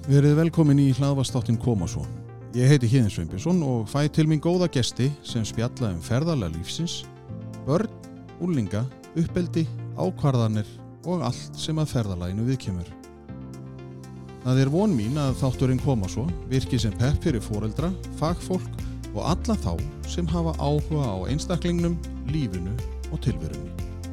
Verið velkomin í hlaðvarpsþáttinn Koma svo. Ég heiti Héðinn Sveinbjörnsson og fæ til mín góða gesti sem spjalla ferðalag lífsins, börn, unglinga, uppeldi, ákvarðanir og allt sem að ferðalaginu viðkemur. Það von mín að þátturinn Koma svo virki sem pepp fyrir foreldra, fagfólk og alla þá sem hafa áhuga á einstaklingnum, lífinu og tilverunni.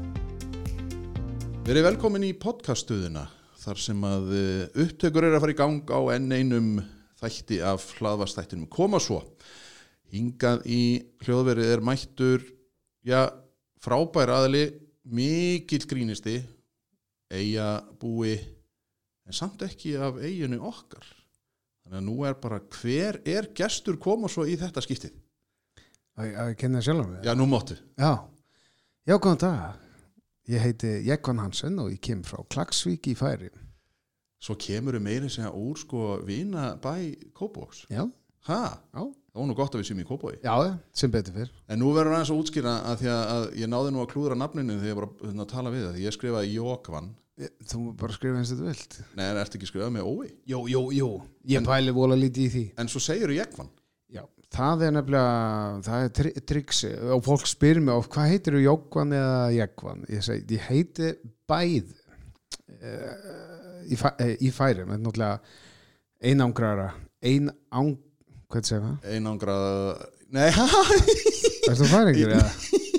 Verið velkomin í podcaststöðina. Þar sem að upptökur að fara í gang á enn einum þætti af hlaðvarpsþættinum Koma svo. Hingað í hljóðverið mættur, frábær aðili, mikill grínisti, eyjabúi, en samt ekki af eyjunni okkar. Þannig að nú bara, hver gestur Koma svo í þetta skiptið? Að kenna sjálfum við? Já, nú máttu. Já, góðan dag. Ég heiti Jekkvan Hansen og ég kem frá Klaksvík í Færeyjum. Svo kemur meira segja úr vinabæ Kópavogs. Já. Ha? Já. Það var nú gott að við séum í Kópavogi. Já, sem betur fyrr. En nú verður aðeins að útskýra að því að ég náði nú að klúðra nafninu þegar ég var að tala við það. Ég skrifaði Jókvan. Þú bara skrifa eins og þú vilt. Nei, ertu ekki skrifað með ói? Jú. Ég pæli vola lítið í því. En svo segirðu Jekkvan. Já, það nefnilega, það triksi og fólk spyr mig of hvað heitir þú, Jókvan eða Jekkvan? Ég segi, ég heiti bæð í Færeyjum, þetta náttúrulega einangrara, hvað segir það? Einangrara, nei, Er þú Færeyingur eða?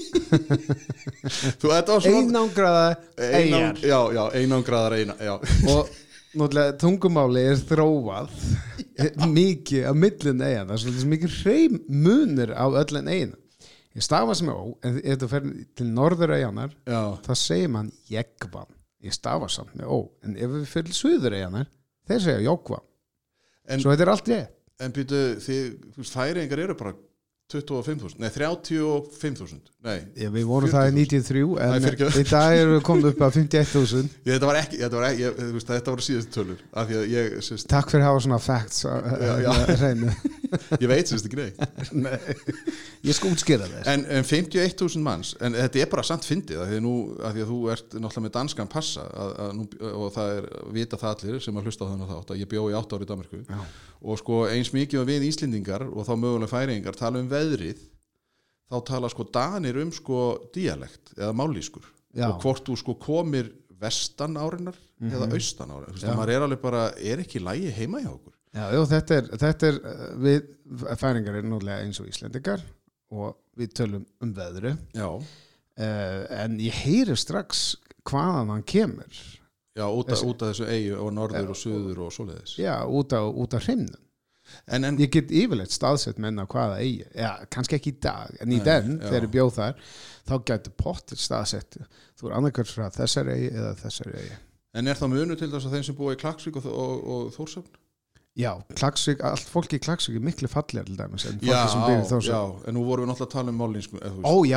Þú, þetta var svona Einangraða eyjar. Já, einangraðar já. Og náttúrulega tungumáli þróað mikið af millin eigin, það svolítið mikið hreim munir á öllin eigin. Ég stafa sem ó, en ef þú fer til norður eiginar, það segir man Jekkvan. Ég stafa samt með ó, en ef við fyrir suður eiginar, þeir segja Jókvan. Svo þetta allt ég. En býtu, þú Færeyingar eru bara 25.000, nei 35.000. Nei. Já, við vorum það í 93 en í dag erum við komið upp að 51.000. Þetta var síðustu tölur af því að ég Takk fyrir að hafa svona facts hreinu. Ég veit sérst ekki Nei. Ég skal útskýra þess. En 51.000 manns, en þetta bara samt fyndið af því að þú ert náttúrulega með danskan passa og það vita það allir sem að hlusta á þennan þátt að ég bjó í 8 ár í Danmörku. Já. Og eins mikið við Íslendingar og þá mögulega Færeyingar tala veðrið, þá tala Danir dialekt eða mállýskur. Og hvort þú komir vestan árinnar eða austan árinnar. Maður alveg bara, ekki lægi heima hjá okkur. Já, þetta við Færeyingar náttúrulega eins og Íslendingar og við tölum veðri. Já. En ég heyri strax hvaðan hann kemur. Já, út af þessu eyju og norður og suður og svoleiðis. Já, út af hreimnum. En ég get yfirleitt staðsett menna hvaða eigi. Já, kannski ekki í dag, en í þegar ég bjóð þar, þá gæti pottir staðsett. Þú annarkvæmt frá þessari eigi eða þessari eigi. En það munu til þess að þeim sem búa í Klaksvík og Þórshöfn? Já, Klaksvík, allt fólki í Klaksvík miklu fallegar til dæmis en fólki sem býr í Þórshöfn. Já, en nú vorum við náttúrulega að tala mállýsku. Ó, já.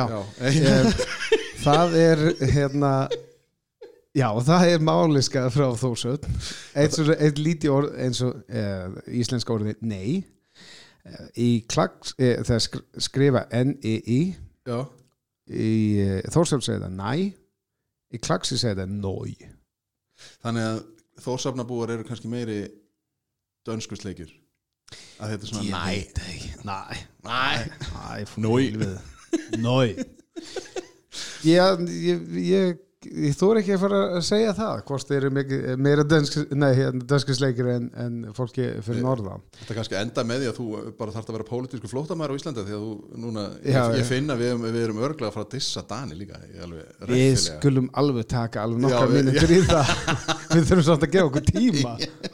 Það Já, það mállýska frá Þórshöfn. Eitt lítið orð eins og íslenska orðið nei. Í það skrifa N-I-I. Já. Í Þórshöfn segir það næ. Í Klaksi segir það nói. Þannig að Þórshöfnabúar eru kannski meiri dönskusleikjur. Að þetta svona næ. Ég veit ekki. Næ. Nói. Ég þóri ekki að fara að segja það hvort þeir eru meira dönskisleikir en fólki fyrir norðan. Þetta kannski enda með því að þú bara þarft að vera pólitísku flóttamaður á Íslandi því að þú núna, ég finn að við erum örglega að fara að dissa Dani líka. Við skulum alveg taka nokkra mínútur í það. Við þurfum svolítið að gefa okkur tíma.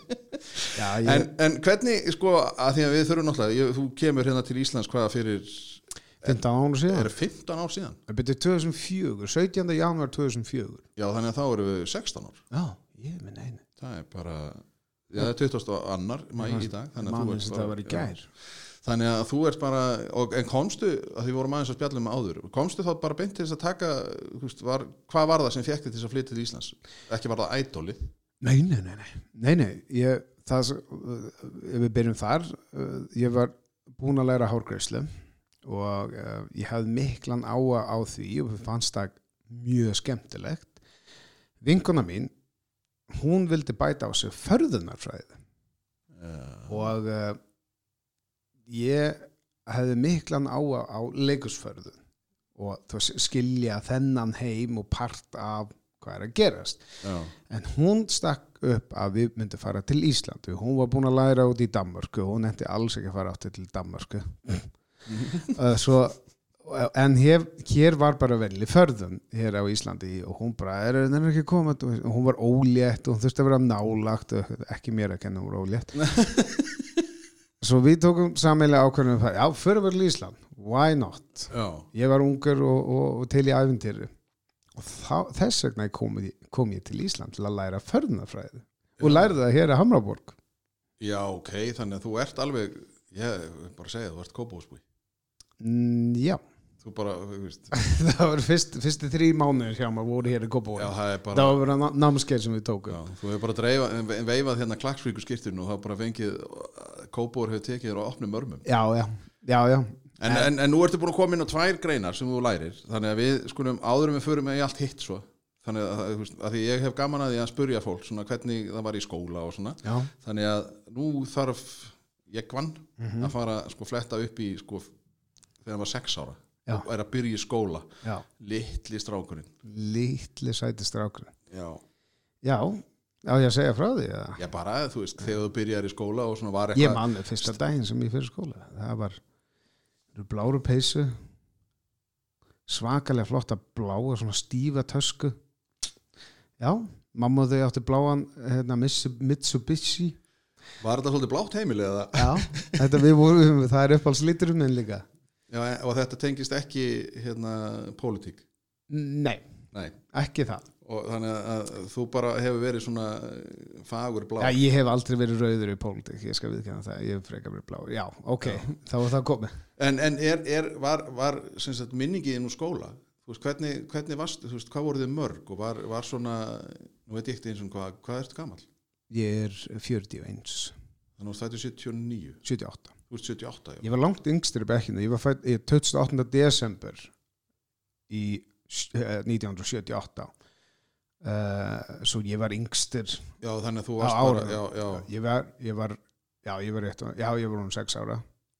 En hvernig, að því að við þurfum náttúrulega, þú kemur hérna til Íslands hvaða fyrir 15 ár síðan. Það 15 ár síðan. Það byrjuði 2004, 17. janúar 2004. Já, þannig að þá erum við 16 ár. Já, ég minn einu. Það bara, það 22. maí í dag. Mannins þetta var í gær. Þannig að þú ert bara, en komstu, að því vorum aðeins að spjalla áður, komstu þá bara beint til þess að taka, hvað var það sem fékk þig til þess að flytja til Íslands? Ekki var það ædolið? Nei. Ef við byrjum þar, ég var búin að læra hárgreiðslu. Og ég hafði miklan áhuga á því og fannst það mjög skemmtilegt. Vinkona mín, hún vildi bæta á sig förðunarfræði og ég hefði miklan á leikusförðu og þú veist, skilja þennan heim og part af hvað að gerast. En hún stakk upp að við myndum fara til Ísland. Hún var búin að læra út í Danmörku og hún nefndi alls ekki að fara aftur til Danmörku. En hér var bara velli förðun hér á Íslandi og hún bara er ekki komið og hún var ólétt og hún þurfti að vera nálagt og ekki mér að kenna hún var ólétt. Svo við tókum sameiginlega ákvörðum já, förum við til Ísland, why not? Ég var ungur og til í ævintýri og þess vegna kom ég til Ísland til að læra förðunarfræði og lærði það hér í Hamraborg. Já, ok, þannig að þú ert alveg, ég bara segja, þú ert Kópavogsbúi. Já. Þú bara, þú veist. Það var fyrstu 3 mánuðir hjá maður voru hér í Kópavogi. Já, það bara... Það var bara námskeið sem við tókum. Já, þú hefur bara veifað hérna Klaksvíkur skirtinu og það bara fengið, Kópavogur hefur tekið þér á opnum örmum. Já. En nú ertu búin að koma inn á 2 greinar sem þú lærir, þannig að við skulum áðurum við förum með allt hitt svo. Þannig að því ég hef gaman að því að spyrja fólk svona hvernig það var í skóla og svona. Já. Þannig að nú þarf ég að fara sko fletta upp í sko þegar hann var 6 ára. Já. Og að byrja í skóla. Já. Litli strákurinn. Litli sæti strákurinn. Já. Já, ég að segja frá því. Já, bara þú veist, þegar þú byrjar í skóla og svona var eitthvað. Ég man fyrsta daginn sem ég fyrir skóla. Það var bláru peysu, svakalega flotta bláa, svona stífa tösku. Já, mamma og þau áttu bláan Mitsubishi. Var þetta svolítið blátt heimili eða? Já, það er uppáhaldsliturinn minn líka. Já, og þetta tengist ekki pólitík? Nei, ekki það. Og þannig að þú bara hefur verið svona fagur blá. Já, ég hef aldrei verið rauður í pólitík, ég skal viðkenna það, ég hef frekar verið blá. Já, ok, þá var það komið. En var sem sagt minningið inn úr skóla? Þú veist, hvernig varst, þú veist, hvað voru þið mörg og var svona, nú veit ég ekki eins og hvað ertu gamall? Ég er 41. Þannig að það er 79? 78. Þú ert 78, já. Ég var langt yngstur í bekkinu, ég var fædd 28. desember í 1978. Svo ég var yngstur. Já, þannig að þú varst bara, já. Ég var um 6 ára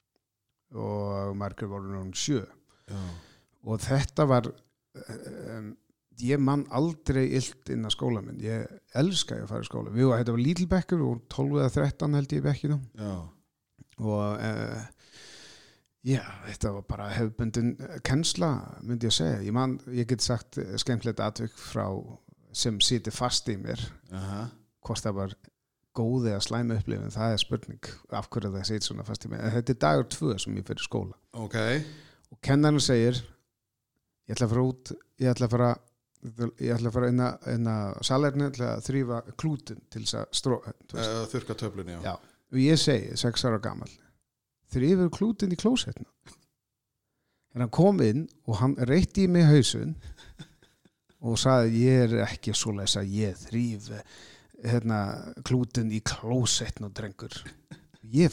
og margir voru um 7. Já. Og þetta var ég man aldrei illt inn að skóla minn. Ég elskaði að fara í skóla. Þetta var lítil bekkur og 12 eða 13 held ég í bekkinu. Já. Og þetta var bara hefðbundin kennsla, myndi ég segja. Ég get sagt skemmtilegt atvik frá sem situr fast í mér. Hvort það var góð eða slæm upplifun, það er spurning af hverju það situr svona fast í mér. Þetta er dagur 2 sem ég fyrir skóla. Ok. Og kennarinn segir ég ætla að fara inn að salerni til að þrífa klútin til þess að þurrka töflunni, já. Og ég segi 6 ára gamall þrífur klútin í klósettna. En hann kom inn og hann reytti í mig hausun og sagði ég er ekki svoleiðis að ég þríf klútin í klósettna, drengur. Ég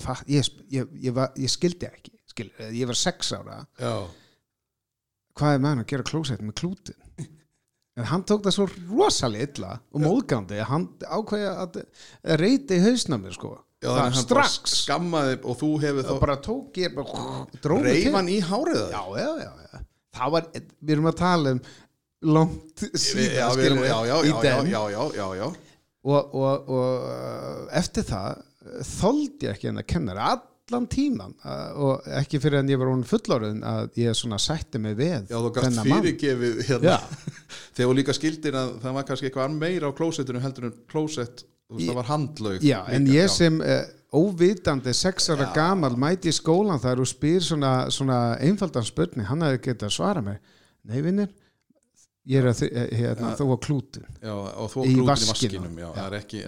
skildi ekki. Ég var 6 ára. Já. Hvað er með hann að gera klósett með klútin? En hann tók það svo rosalega illa og móðgandi að hann ákveði að reyti í hausna mér sko. Já, það strax skammaði og þú hefur þá bara tók ég bara reifan í hárið það? Já. Það var, við erum að tala langt síðan Já. Og eftir það þoldi ég ekki að kennara allan tíman og ekki fyrir en ég var fullorðin að ég svona sætti mig við. Já, þú gast fyrirgefið hérna. Þegar þú líka skildir að það var kannski eitthvað meira á klósettinu heldur en klósett, það var handlaug. Já, en ég sem óvitandi 6 ára gamal mæti í skólan þar og spyr svona einfaldan spurning, hann hefði getað að svara mig. Nei, vinnir, ég er þú á klútin. Já, og þú á klútin í vaskinum. Já, það er ekki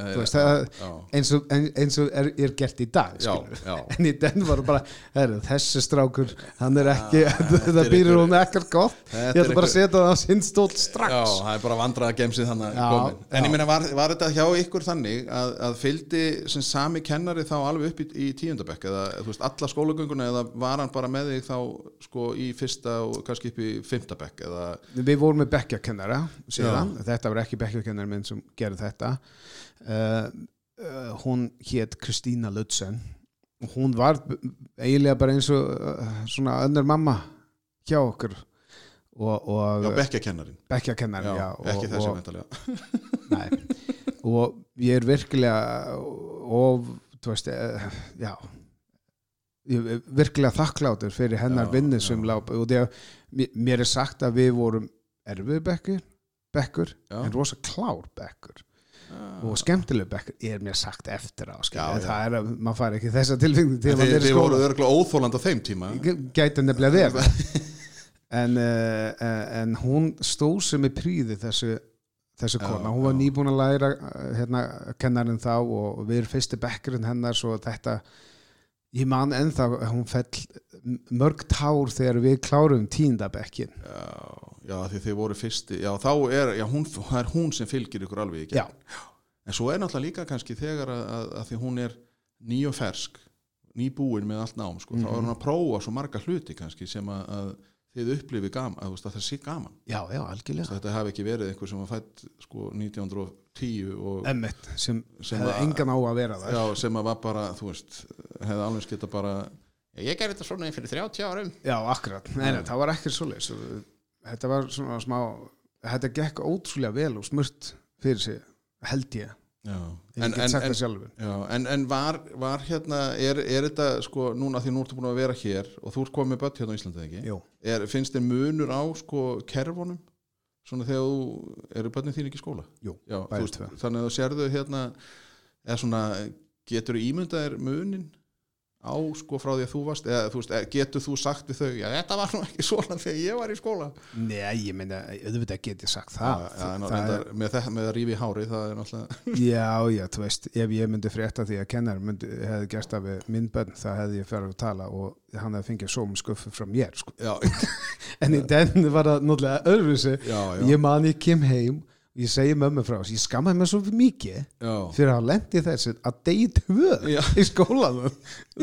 eins og er gert í dag. Já. En í den var bara þessi strákur, hann er ekki það býrir hún ekkert gott. Ég ætla bara að setja það á sinn stól strax. Já, það er bara vandraða gemsið þannig komin. En ég meina, var þetta hjá ykkur þannig að fylgdi sem sami kennari þá alveg upp í 10. bekk eða þú veist alla skólagönguna eða var hann bara með þig þá sko í 1. og kannski upp í 5. bekk eða? Við vorum með bekkjakennara síðan, þetta var ekki bekkjakennari minn sem gerði þetta hún hét Kristína Lutzen og hún var eiginlega bara eins og svona önnur mamma hjá okkur og bekkjakennarin já, ekki þessi væntanlega nei, og ég virkilega og þú veist já ég virkilega þakklátur fyrir hennar vinnu sem lá og mér sagt að við vorum erfið bekkur en rosa klár bekkur og skemmtileg bekkur mér sagt eftir á það maður fær ekki þessa tilfengi til að vera í skóla. Þið voru örgulega óþólandi á þeim tíma. Gæti nefnilega verið. en hún stóð sem í prýði þessu kona. Hún var nýbúin að læra kennarinn þá og við erum fyrsti bekkurinn hennar svo þetta ég man ennþá hún fell mörg tár þegar við klárum 10. bekkin. Já, því þið voru fyrsti, þá er hún sem fylgir ykkur alveg í gegn. Já. En svo náttúrulega líka kannski þegar að því hún er ný og fersk, nýbúin með allt nám, þá er hún að prófa svo marga hluti kannski sem að þið upplifið gaman, að það sé gaman. Já, algjörlega. Þetta hafi ekki verið einhver sem var fædd 1910 og Emmett, sem hefði engan á að vera þar. Já, sem að var bara, þú veist, hefði alveg geta bara ég gerði þetta svona fyrir 30 árum. Já, akkurat. Nei, það var ekki svoleiðis. Þetta var svona smá þetta gekk ótrúlega vel og smurt fyrir sig, held ég. Já. Ég get sagt það sjálfur. Já, en var hérna er þetta sko núna því nú ertu búin að vera hér og þú ert komið með börn hérna á Íslandi ekki? Jú. Finnst þér munur á sko kerfunum svona þegar eru börnin þín ekki í skóla? Jú. Já, þannig að þú sérðu hérna eða svona getur þú ímyndaðir munin á sko frá því að þú varst eða þú veist getur þú sagt við þau já þetta var nú ekki svona þegar ég var í skóla. Nei, ég meina auðvitað get ég sagt það. Með að rífa í hári það er náttúrulega Já, þú veist, ef ég myndi frétta því að kennar hefði gert það við minn börn það hefði ég farið að tala og hann hefði fengið sómskuffu frá mér sko. En í den var það náttúrulega öðruvísi. Ég man ég kem heim ég segi mömmu frá þess, ég skammaði mig svo mikið fyrir að lendi þessu að degi 2 í skólanum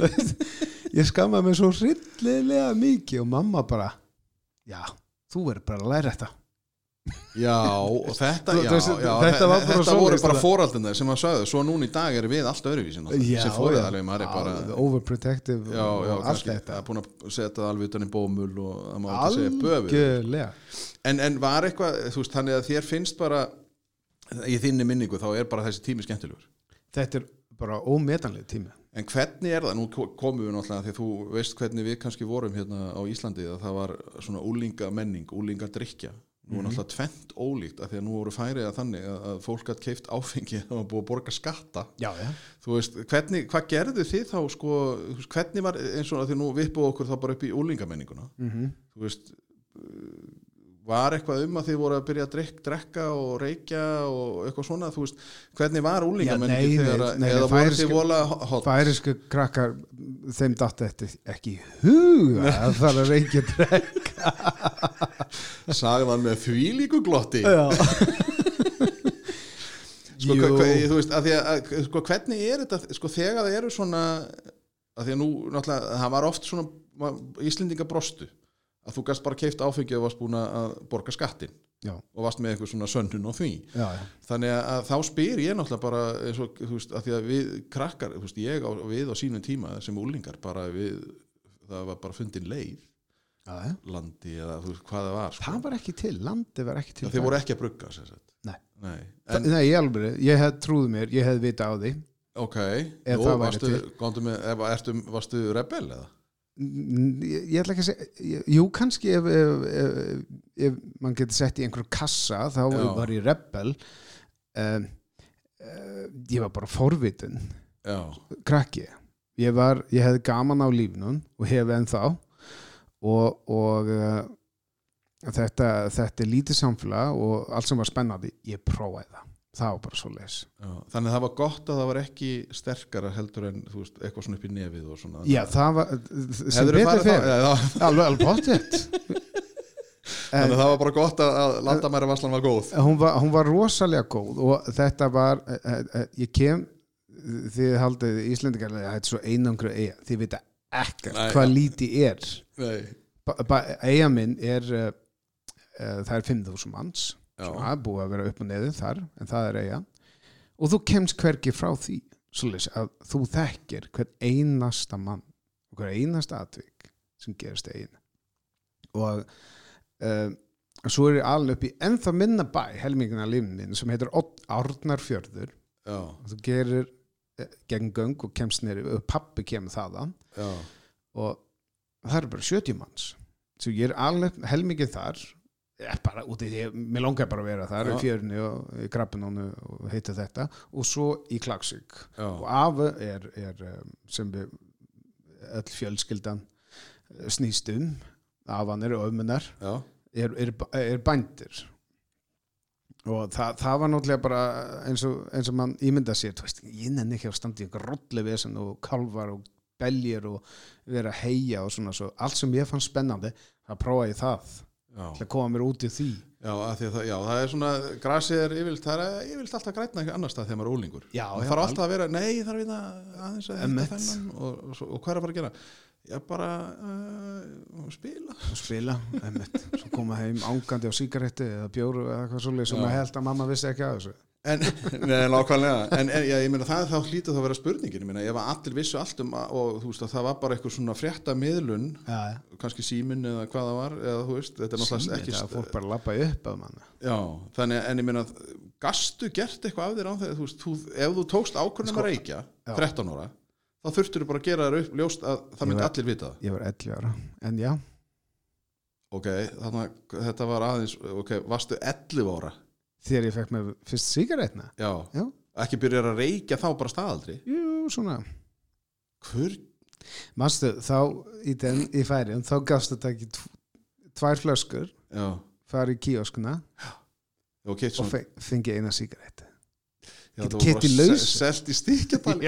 ég skammaði mig svo hryllilega mikið og mamma bara já, þú verður bara að læra þetta Já, og þetta þetta voru bara foraldina sem að sagði, svo núna í dag er við allt öðruvísin sem fóriðalveg maður er bara overprotective og allt þetta það er búin að setja það alveg utan í bómul og það má ekki segja böfur en var eitthvað, þú veist, þannig að þér finnst bara í þinni minningu þá er bara þessi tími skemmtilegur þetta er bara ómetanleg tími en hvernig er það, nú komum við náttúrulega því þú veist hvernig við kannski vorum hérna á Íslandi að það var svona úlingamenning, úlingadrykkja nú er náttúrulega tvennt ólíkt af því að nú voru færið að þannig að fólk gætt keypt áfengi og búið að borga skatta þú veist, hvað gerðu þið þá sko, hvernig var eins og að því nú vippuðu okkur þá bara upp í úlingamenninguna þú veist var eitthvað að þið voru að byrja að drekka og reykja og eitthvað svona, þú veist, hvernig var úlingamenningin eða voru þið vola hot? Færisku krakkar, þeim datt þetta ekki í huga að fara að reykja drekka. Sagði hann með þvílíku glotti. Sko, þú veist, að því að, sko, hvernig er þetta, sko, þegar það eru svona, að því að nú, náttúrulega, það var oft svona, Íslendinga brostu. Að þú gast bara keypt áfengi og varst búin að borga skattin og varst með eitthvað svona sönnun á því þannig að þá spyr ég náttúrulega bara eins og þú veist að því að við krakkar þú veist ég við á sínum tíma sem úlingar bara það var bara fundin leið landi eða þú veist hvað það var sko. Það var ekki til, landi var ekki til þið voru ekki að brugga Nei, ég hef trúið mér, ég hef vita á því varstu rebel eða? Ég ætla ekki að segja jú kannski ef mann getur sett í einhver kassa þá var ég rebel ég var bara forvitin krakki ég hefði gaman á lífnum og hef ennþá og þetta er lítið samfélag og allt sem var spennandi ég prófaði það var bara svo leis þannig að það var gott að það var ekki sterkara heldur en þú veist, eitthvað svona upp í nefið og svona já, það var sem betur fyrir alveg pottet þannig að það var bara gott að landamæravarslan var góð hún var rosalega góð og þetta var ég kem þið haldið Íslendingar þetta er svo einangru eyja þið vita ekkert hvað lítið er eyja minn er það er 5.000 manns það er búið að vera upp og neður þar en það er eyja og þú kemst hvergi frá því svoleiðis að þú þekkir hvern einasta mann og hver einasta atvik sem gerist eigin og svo ég alveg upp í ennþá minna bæ helmingina lífnin sem heitir Árnarfjörður og þú gerir gegn göng og kemst nýri og pappi kemur þaðan og það bara 70 manns svo ég alveg helmingið þar bara úti mér langar bara að vera þar í fjörunni og í Krabbinónu og heita þetta og svo í Klaksvík og afi er sem við öll fjölskyldan snýst afanir og ömmunar er bændir og það var náttúrulega bara eins og mann ímynda sér ég nenni ekki að standa í einhver rolli vesen og kalvar og beljir og vera að heia og svona svo allt sem ég fann spennandi það prófaði ég það til að koma mér út í því það er svona grasið er yfirleitt alltaf grænna ekki annars stað þegar maður er ólingur það þarf alltaf að vera nei þarf við aðeins að þetta þennan og hvað er að fara að gera bara spila svo koma heim ángandi á sígaretti eða bjóru eða eitthvað svolítið sem að held að mamma vissi ekki að þessu nákvæmlega en ég meina það þá hlýtur það að vera spurningin ég meina ef allir vissu allt og þú veist að það var bara eitthvað svona fréttamiðlun kannski síminn eða hvað það var eða þú veist þetta er náttúrulega ekki það fólk bara lappa upp að manna þannig en ég meina gastu gert eitthvað af þér á þegar þú veist ef þú tókst ákvörðum að reykja 13 ára þá þurftur þú bara að gera þér upp ljóst að það myndi allir vita það ég var 11 ára en já þannig að þetta var aðeins varstu 11 ára þegar ég fekk með fyrst sígaretna já. Ekki byrjar að reykja þá bara staðaldri svona hver manstu þá í færiðum þá gafst þetta ekki 2 flöskur fari í kíoskuna og fengi eina sígaretti Geti laus selt í stíkjabali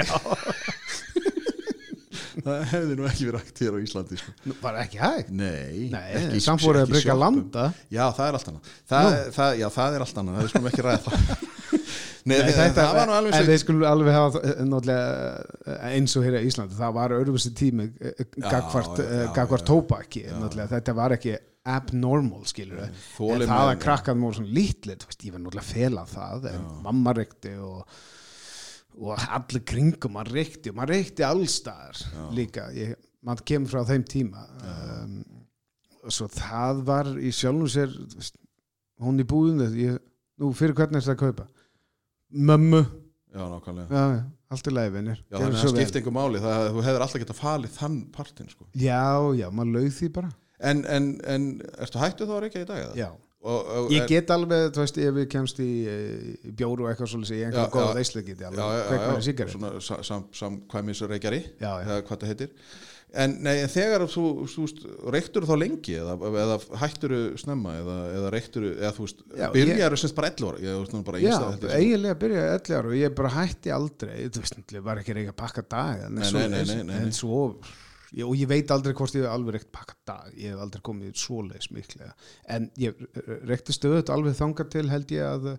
það hefði nú ekki verið hægt hér á Íslandi var ekki hægt? Nei samt voru að brygga landa það er allt annað það er allt annað, það er skulum ekki ræða það það var nú alveg en við skulum alveg hafa eins og hér á Íslandi það var öðruvísi tími gagvart tóbaki þetta var ekki abnormal skilur en það að krakkaðum voru svona lítið ég var náttúrulega að fela það en mamma reykti og allir kringum maður reykti allstaðar líka maður kemur frá þeim tíma svo það var í sjálfum sér hún í búðinu nú fyrir hvernig er þetta að kaupa mömmu nákvæmlega allt í lagi vinir þannig að það skipti einhver máli þú hefur alltaf getað falið þann partinn já maður laug því bara en ertu hættu þá að reykja í dag eða? Já ég get alveg, þú veist, ef við kemst í bjóru og eitthvað svolítið í einhverjum góða veislu geti alveg kveikmaður sígaret svona samkvæmis reykjari eða hvað það heitir en þegar þú reyktur þá lengi eða hættur snemma eða reyktur eða þú veist, byrjar semst bara 11 ára eiginlega byrjaði 11 ára og ég bara hætti aldrei þú veist, ég var ekki reykja pakka dag en svo og ég veit aldrei hvort ég hef alveg reykt pakka dag ég hef aldrei komið svoleiðis miklega en ég reykti stöðut alveg þangað til held ég að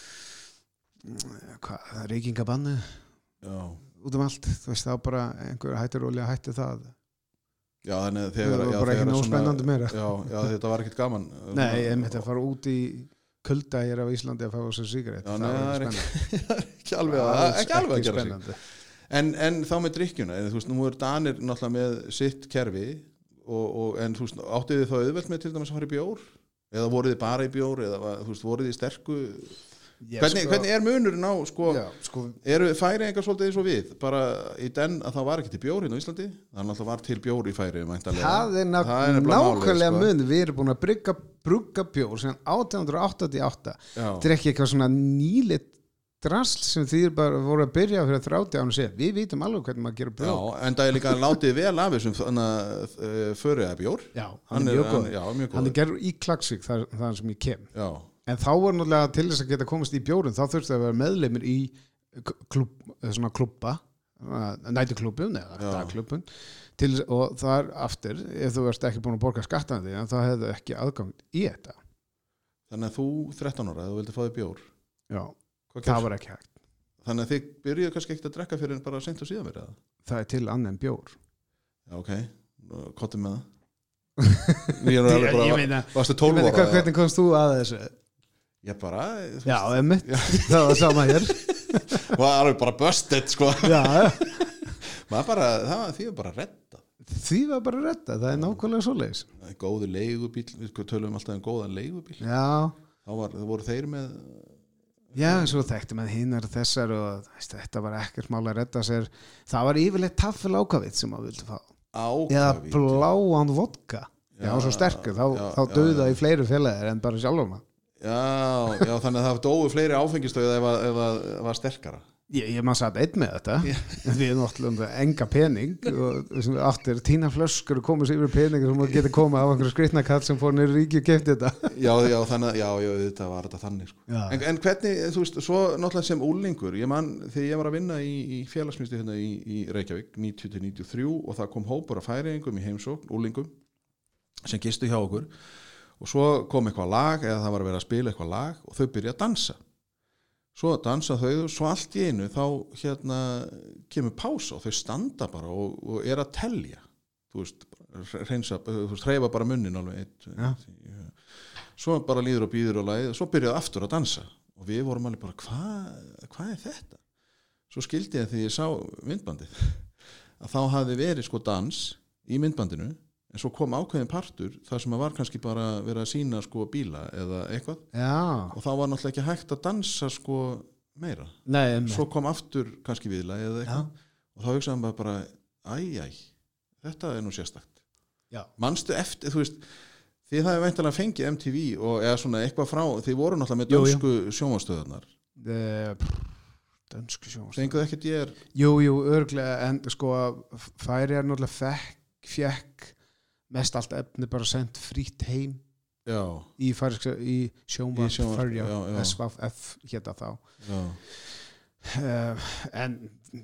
reykingabanni út allt þú veist þá bara einhver hættur olja hætti það þannig að það var bara ekki nóg spennandi meira þetta var ekkert gaman ég myndi að fara út í kulda hér á Íslandi að fá þessu sígaret það er ekki alveg að gera sig En þá með drykkjuna, þú veist, nú Danir náttúrulega með sitt kerfi en þú veist, áttið þið þá auðvelt með til dæmis að fara í bjór? Eða voruð þið bara í bjór? Eða þú veist, voruð þið sterku? Hvernig er munurinn á, eru Færeyingar svolítið eins og við? Bara í den að það var ekki til bjór hérna á Íslandi? Það náttúrulega var til bjór í Færeyjum væntanlega. Það er nákvæmlega mun, við erum búin að brugga bjór sem 1888. Þetta er ekki eitthvað svona nýlitt drasl sem þýr bara voru að byrja fyrir 30 ára sér, við vitum alveg hvernig maður gerir bjór en það er líka látið vel af þessum fyrir bjór hann er mjög góð hann er gerður í Klaksvík þar sem ég kem en þá var náttúrulega til þess að geta komast í bjórun þá þurfti að vera meðlimir í svona klubba nætuklubun eða dagklubun og þar aftur ef þú varst ekki búin að borga skattan því þá hefðu ekki aðgang í þetta þannig að þú 13 ára þú vildi fá þig bjór það var ekki hægt þannig að þið byrjuðu kannski ekkert að drekka fyrir bara sent og síðan verið það er til annan bjór kottum með það ég meina varstu 12 ára hvernig komst þú að þessu ég bara það var sama hér og það er bara busted sko. Því var bara að redda það er nákvæmlega svoleiðis. Það er góður leigubíl, við tölum alltaf góðan leigubíl þá voru þeir með svo þekkti með hinnar þessar og þetta var ekkert mál að redda sér. Það var yfirleitt taffel ákavit sem maður vildi fá eða bláan vodka svo sterkur, þá döða í fleiri félagir en bara sjálfum þannig að það dóu fleiri áfengistöð ef það var sterkara. Ég maður satt einn með þetta en við náttúrulega enga pening og aftur tína flöskur og komast yfir peningur sem maður getur komað á einhverju skrýtnakall sem fór niður ríki og keypti þetta þannig þetta var þetta þannig sko. en hvernig, þú veist, svo náttúrulega sem úlingur, ég man þegar ég var að vinna í félagsmiðstöð hérna í Reykjavík 90-93 og það kom hópur af færingum í heimsókn, úlingum sem gistu hjá okkur og svo kom eitthvað lag eða það var að vera að spila eitthvað lag og þau byrja að dansa. Svo dansa þau, svo allt í einu þá kemur pása og þau standa bara og er að telja, þú veist, hreyfa bara munnin alveg svo bara líður og býður og lagið, svo byrjaði aftur að dansa og við vorum alveg bara, hvað er þetta? Svo skildi ég þegar ég sá myndbandið að þá hafði verið sko dans í myndbandinu en svo kom ákveðin partur þar sem var kannski bara verið að sýna sko bíla eða eitthvað og þá var náttúrulega ekki hægt að dansa sko meira. Svo kom aftur kannski viðlagi eða eitthvað og þá hugsaði maður bara þetta er nú sérstakt. Manstu eftir, þú veist, þið hafið væntanlega fengið MTV og eða svona eitthvað frá, þið voru náttúrulega með dönsku sjónvarpsstöðarnar. Dönsku sjónvarpsstöðarnar. Fenguð ekkert ég er? Jú, örglega, en sko færi náttúrulega fekk mest allt efni bara sendt frýtt heim í sjónvarp Færja SVF hétta þá en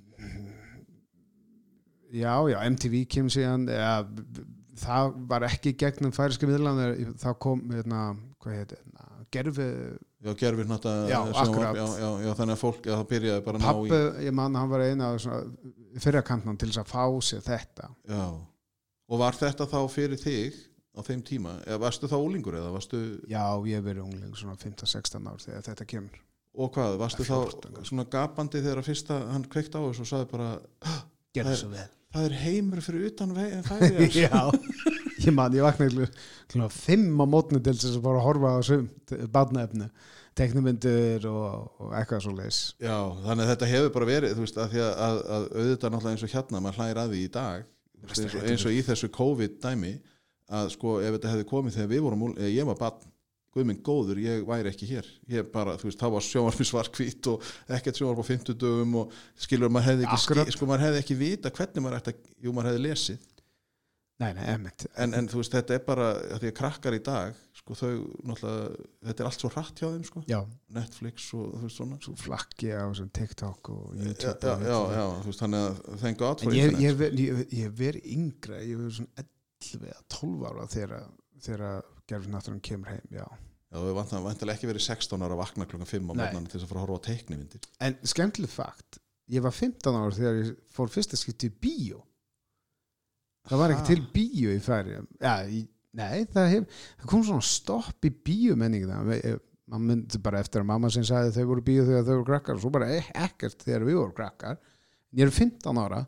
MTV kemur síðan það var ekki gegnum færiska miðlar þá kom hvað heitir gerfir þannig að fólk það byrjaði bara að ná í ég man hann var eina fyrrakantan til þess að fá sér þetta og var þetta þá fyrir þig á þeim tíma, eða varstu þá úlingur eða varstu ég hef verið ungling svona 15-16 ár þegar þetta kemur og hvað, varstu þá svona gapandi þegar fyrsta hann kveikt á þessu og sagði bara það er heimur fyrir utan færi ég vaknaði kl. 5 á mótni til þess að bara horfa á barnaefni teknumyndir og eitthvað svo leis þannig að þetta hefur bara verið þú veist, að því að auðvitað náttúrulega eins og hérna maður hlægir að því í dag eins og í þessu COVID-dæmi að sko ef þetta hefði komið þegar við vorum ég var barn, guð minn góður ég væri ekki hér, ég bara, þú veist, þá var sjónvarpið svarthvítt og ekkert sjónvarp á 50 dögum og skilur maður hefði ekki maður hefði ekki vita hvernig maður ætti maður hefði lesið en þú veist, þetta er bara að því að krakkar í dag, sko þau náttúrulega, þetta er allt svo hratt hjá þeim sko Netflix og þú veist svona svo flakki á TikTok og YouTube þú veist, þannig að þengu átfór ég hef verið yngra ég hef verið svona 11-12 ára þegar gerfisnátturinn kemur heim við vantilega ekki verið 16 ára að vakna klukkan 5 á morgnana til þess að fara að horfa á teiknimyndir en skemmtileg fakt, ég var 15 ára þegar ég fór fyrsta skipti í bíó það var ekki til bíó í Færeyjum það kom svona stopp í bíómenningina maður myndi bara eftir að mamma sem sagði þau voru bíó þegar þau voru krakkar og svo bara ekkert þegar við vorum krakkar ég er 15 ára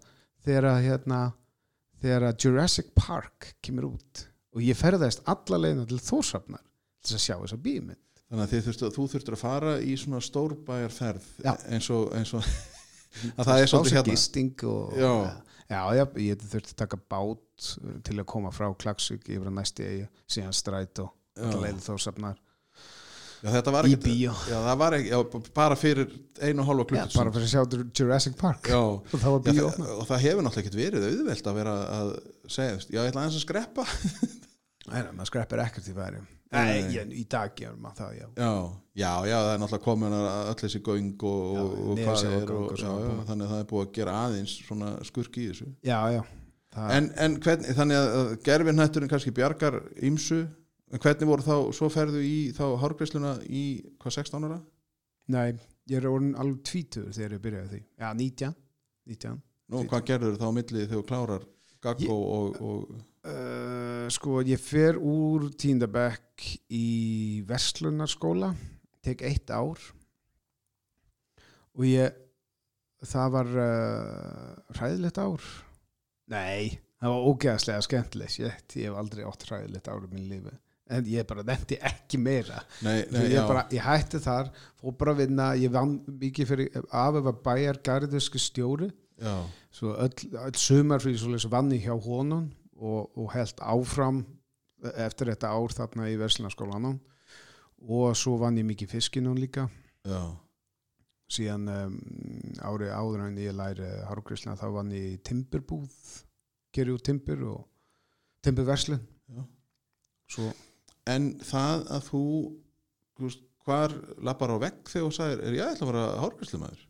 þegar Jurassic Park kemur út og ég ferðaðist alla leiðina til Þórshafnar til að sjá þessa bíómynd þannig að þú þurftir að fara í svona stórbæjarferð eins og að það er svolítið hérna gisting og ég þurfti að taka bát til að koma frá Klaksvík yfir að næsti eigi, síðan stræt og alla leiðina Þórshafnar þetta var ekki það var ekki, bara fyrir 1,5 klukkustund bara fyrir að sjá Jurassic Park og það var bíó og það hefur náttúrulega ekkert verið auðvelt að vera að segja, ég ætla aðeins að skreppa maður skreppir ekkert í Færeyjum í dag gerum maður það það er náttúrulega komin öll þessi göng og hvað þannig að það er búið að gera aðeins svona skurk í þessu en hvernig, þannig að gervihnetturinn kannski bjargar ýmsu. En hvernig voru þá, svo ferðu í þá hárgreiðsluna í hvað 16 ára? Nei, ég er orðin alveg 20 þegar ég byrjaði því. 19. Nú, hvað gerður þá á milli þegar þú klárar Gaggo og sko, ég fer úr 10. bekk í verslunarskóla, tek 1 ár og það var hræðilegt ár. Nei, það var ógeðslega skemmtilegt. Ég hef aldrei átt hræðilegt ár í mínu lífi. En ég bara nefndi ekki meira. Nei, ég hætti þar, fór bara að vinna, ég vann mikið fyrir, afi var bæjargarðuski stjóri, svo öll sumarfrí svo vann ég hjá honum og held áfram eftir þetta ár þarna í Verslunarskólanum og svo vann ég mikið fiskinum líka. Já. Síðan árið áður en ég læri hárgreiðsluna þá vann ég í timburbúð, geri út timbur og timburverslun. Já. Svo En það að þú veist, hvar lappar á vegg þegar þú sagðir, ég ætla að vera hárgreiðslumaður?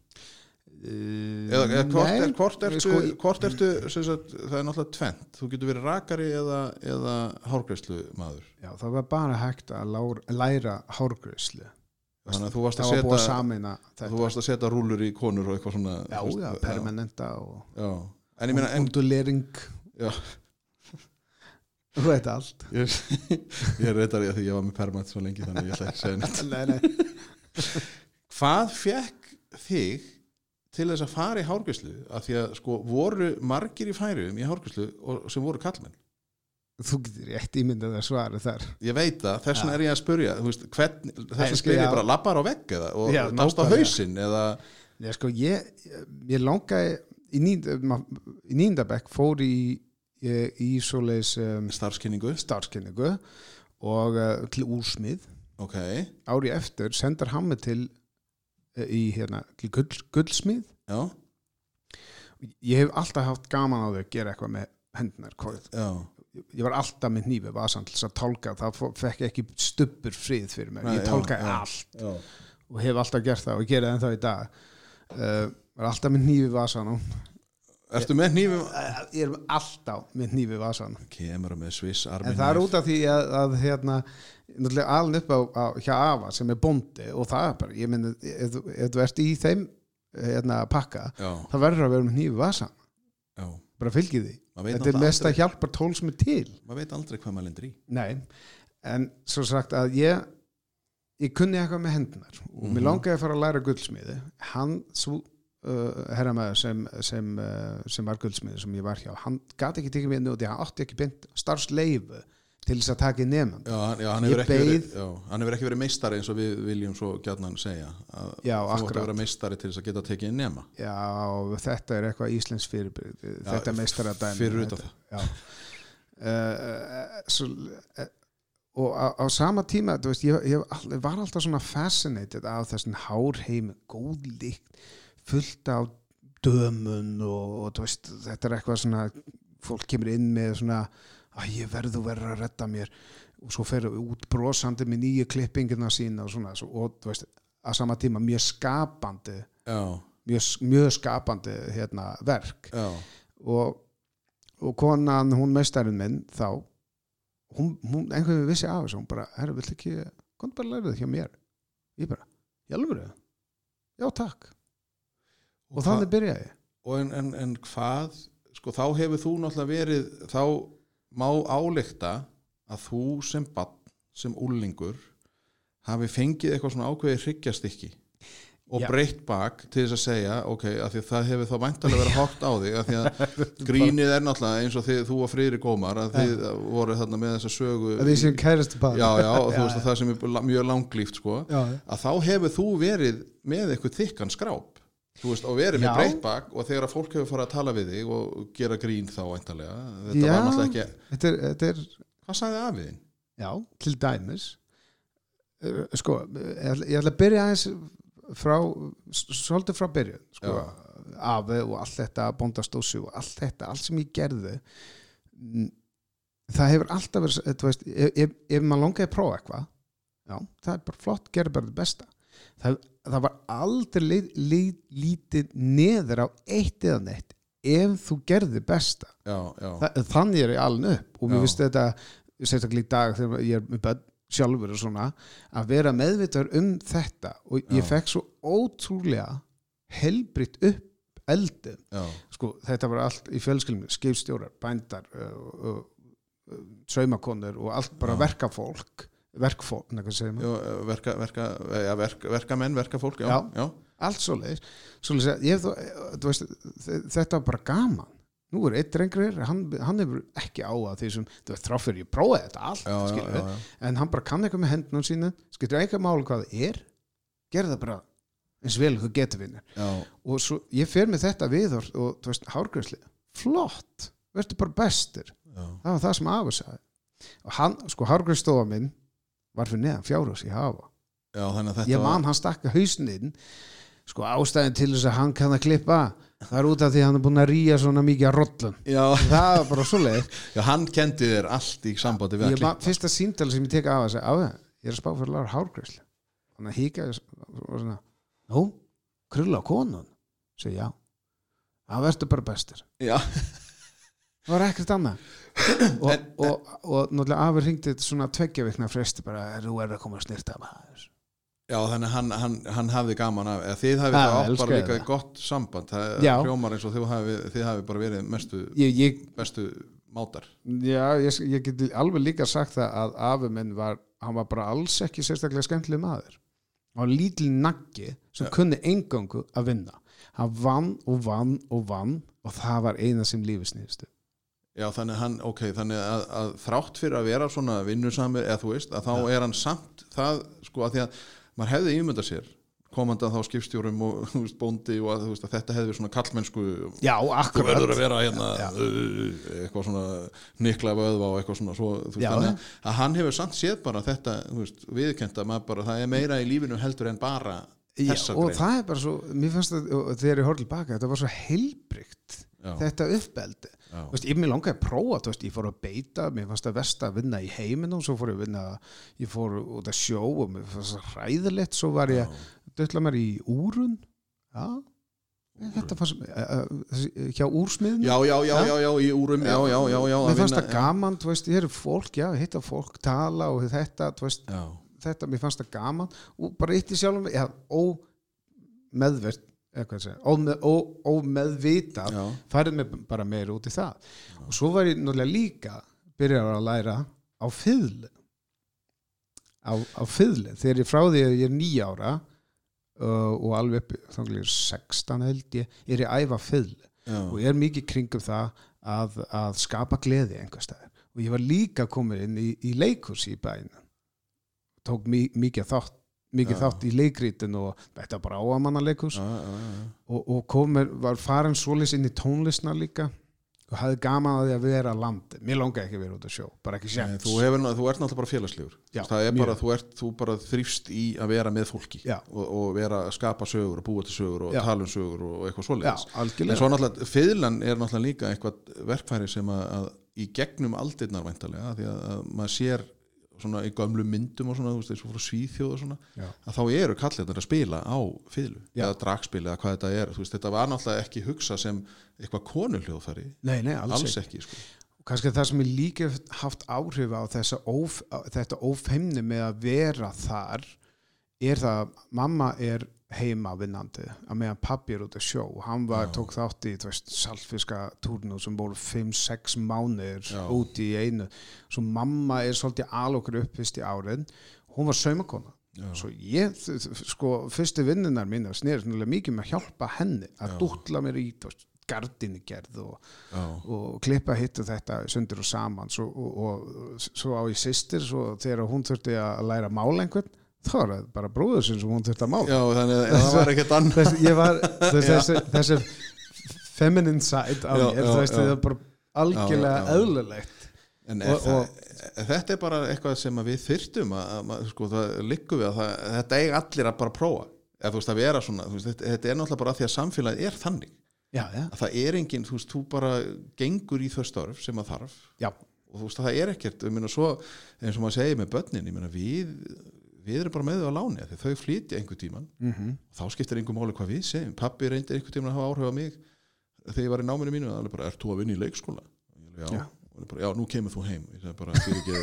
Eða hvort ertu sem sagt, það er náttúrulega tvennt, þú getur verið rakari eða hárgreiðslumaður. Já, það var bara hægt að læra hárgreiðslu. Þannig að þú varst að setja rúlur í konur og eitthvað svona. Já, permanenta og ondulering. Já. Þú veit allt. Ég reyndar því að ég var með permanent svo lengi þannig ég ætla ekki að segja neitt. Nei. Hvað fekk þig til þess að fara í hárgreiðslu? Af því að sko voru margir í Færeyjum í hárgreiðslu sem voru karlmenn. Þú getur rétt ímyndað að svara þar. Ég veit það, þess vegna er ég að spurja, þú veist, þess að spyrja bara labbar á vegg eða og dást á hausinn eða. Já, sko, ég langaði í 9. bekk fór í svoleiðis starfskynningu og til úrsmið. Okay. Ári eftir sendar hann mig til gullsmið. Já. Ég hef alltaf haft gaman á því að gera eitthvað með hendurnar. Já. Ég var alltaf með hnífi vasan til þess að tálka, það fekk ekki stubbur frið fyrir mér. Ég tálkaði allt og hef alltaf gert það og gera það ennþá í dag. Var alltaf með hnífi vasan og Ertu með hnífi? Ég er alltaf með hnífi vasan. Kemur með Swiss Army. En það er út af því að aln upp á hjá afa sem er bóndi og það er bara, ég meni, ef þú ert í þeim pakka, það verður að vera með hnífi vasan. Já. Bara fylgið því. Þetta er mest að hjálpa tól sem er til. Maður veit aldrei hvað maður lendir í. Nei, en svo sagt að ég kunni eitthvað með hendunar og mér langaði að fara að læra gullsmiði. Hann svo herramæður sem var gullsmiður sem ég var hjá, hann gat ekki tekið mig inn og því hann átti ekki beint starfsleifu til þess að taka í nemand. Hann hefur ekki verið meistari eins og við viljum svo gjarnan segja. Já, akkurat. Þú átti að vera meistari til þess að geta tekið í nema. Já, þetta er eitthvað íslensk fyrirbyrði. Þetta er meistaradæmi. Fyrir út af það. Já. Og á sama tíma, þú veist, ég var alltaf svona fascinated af þessum hárheim, góð lykt, fullt á dömun og þú veist, þetta er eitthvað svona, fólk kemur inn með svona, að ég verður að redda mér og svo fer út brosandi með nýju klippingina sína og svona, og þú veist, á sama tíma mjög skapandi, mjög skapandi verk. Já. Og konan, hún meistarinn minn þá, hún einhvern veginn vissi af þessu, hún bara, vill ekki, kom bara læra það hjá mér. Ég bara, í alvöru? Já, takk. Og þannig byrjaði. Og en hvað, sko þá hefur þú náttúrulega verið, þá má álykta að þú sem barn, sem úlingur, hafi fengið eitthvað svona ákveðið hryggjastykki og breytt bak til þess að segja, ok, af því að það hefur þá væntanlega verið hátt á þig, af því að grínið er náttúrulega eins og þú og Friðrik Ómar, að þið voru þarna með þessa sögu. Að þið sem kærastu barn. Já, og þú veist að það sem er mjög langlíft, sko, að þá hefur þú verið með eitthvað þykkan skráp. Þú veist, og verið með breytt bak og þegar að fólk hefur farið að tala við þig og gera grín þá væntanlega. Þetta var náttúrulega ekki. Þetta er... Hvað sagði afið þín? Já, til dæmis. Sko, ég ætla að byrja aðeins svolítið frá byrjun, sko, afi og allt þetta, bóndastósi og allt þetta, allt sem ég gerði, það hefur alltaf verið, þú veist, ef maður langaði að prófa eitthvað, já, það er bara flott, gerði bara það besta. Það var aldrei lítið neður á eitt eða neitt ef þú gerði besta. Þannig er ég alveg upp og mér finnst þetta, sérstaklega í dag þegar ég er með börn sjálfur og svona, að vera meðvitaður þetta og ég fekk svo ótrúlega helbritt upp eldið. Sko, þetta var allt í fjölskyldunni, skipstjórar, bændar, saumakonur og allt bara verkafólk, verkamenn, verkafólk, já, allt svoleiðis þú veist, þetta var bara gaman. Nú einn drengur hann hefur ekki á að því sem þú veist, þrátt fyrir ég prófaði þetta allt en hann bara kann eitthvað með hendunum sínu skiptir eitthvað máli hvað það gerði það bara eins vel þú getur vinnur og svo ég fer með þetta viðhorf og þú veist, hárgreiðslu flott, verður bara bestur það var það sem afi sagði og hann, sko, hárgreiðsstofa minn var fyrir neðan fjárhús í Hafa ég man hann stakka hausinn inn sko ástæðin til þess að hann kann að klippa það er út af því að hann er búin að ríja svona mikið að rollum það var bara svoleið hann kendi þér allt í sambandi við að klippa fyrsta símtali sem ég tek af þessi ég er að spá fyrir að lára hárgreiðslu þannig að híka og svona nú, krulla á konun segi já, það verður bara bestur það var ekkert annað og náttúrulega afi hringdi svona 2 vikna fresti bara þú að koma að snirta maður Já, þannig hann hafði gaman af þið hafið það átt bara líka gott samband það hljómar eins og þið hafið bara verið bestu mátar Já, ég get alveg líka sagt það að afi minn hann var bara alls ekki sérstaklega skemmtileg maður hann var lítil naggi sem kunni eingöngu að vinna hann vann og það var eina sem lífið snýðstu Já, þannig að þrátt fyrir að vera svona vinnusamir eða þú veist, að þá hann samt það, sko, að því að maður hefði ímyndað sér komandi að þá skipstjórum og þú veist, bóndi og að, þú veist, að þetta hefði svona kallmennsku Já, akkurat Þú verður að vera hérna eitthvað svona nikla vöðva og eitthvað svona svo, þú veist, þannig að hann hefur samt séð bara þetta, þú veist, viðurkennt að maður bara, það er meira í lífinu heldur en bara þessa grein og það er bara svo, mér fannst að þegar ég horfði tilbaka, þetta var svo heilbrigt þetta uppbeldi þú veist, ég mér langaði að prófa, þú veist, ég fór að beita mér fannst að versta að vinna í heiminum svo fór ég fór út að sjó og mér fannst það hræðilegt svo var ég dölla mér í úrun þetta fannst hjá úrsmiðinu já, í úrum já mér fannst það gaman, þú veist, ég er fólk hitta fólk, tala og þetta þú veist, þetta, mér fannst það gaman og bara eitt í sjálfum ómeðvert ómeðvitað farið mig bara meira út í það og svo var ég náttúrulega líka byrjar að læra á fiðlu á fiðlu þegar ég frá því að ég er 9 ára og alveg upp þannig 16 held ég er ég æfa fiðlu og ég er mikið kringum það að skapa gleði einhvers staðar og ég var líka komin inn í leikhús í bæinn tók mikið þátt í leikritin og þetta bara áamannaleikhús og var farin svoleiðis inn í tónlistna líka og hafði gaman að því að vera landi mér langaði ekki að vera út að sjó, bara ekki sjans þú ert náttúrulega bara félagslegur það er bara, þú bara þrífst í að vera með fólki og vera að skapa sögur og búa til sögur og tala um sögur og eitthvað svoleiðis en svo náttúrulega, fiðlan er náttúrulega líka eitthvað verkfæri sem að í gegnum aldirnar væntanlega því að maður sér svona í gömlu myndum og svona, þú veist, eins og frá Svíþjóð og svona, að þá eru kallarnir að spila á fiðlu, eða dragspil eða hvað þetta er, þú veist, þetta var náttúrulega ekki hugsa sem eitthvað konuhljóðfæri Nei, alls ekki sko. Og kannski það sem er líka haft áhrif á þetta ófeimni með að vera þar er það að mamma er heima vinnandi að meðan pabbi er út að sjó hann tók þátt í saltfiska túrnum sem voru 5-6 mánuðir út í einu svo mamma er svolítið alokkur upp fyrst í árin hún var saumakona svo ég, sko, fyrstu vinnunar mína snerist mikið með að hjálpa henni að dútla mér í gardinigerð og klippa hitt og þetta sundur og saman svo á ég systir svo þegar hún þurfti að læra að mála einhvern þá var það bara bróður sem hún þurfti að mála þannig að það var ekkert annað þessi feminine side af mér það er bara algjörlega eðlilegt en þetta er bara eitthvað sem við þyrftum að sko, það liggur við að þetta eigi allir að bara prófa eða þú veist að vera svona þetta er náttúrulega bara því að samfélagið er þannig að það er engin, þú veist, þú bara gengur í þau störf sem að þarf og þú veist að það er ekkert svo, eins og maður segir með börnin, ég meina við erum bara með þau á láni þegar þau flytja einhver tíman þá skiptir einhver máli hvað við segjum pappi reyndi einhver tíman að hafa áhrif á mig þegar ég var í náminu mínu það er bara, ert þú að vinna í leikskóla? Já, nú kemur þú heim ég bara,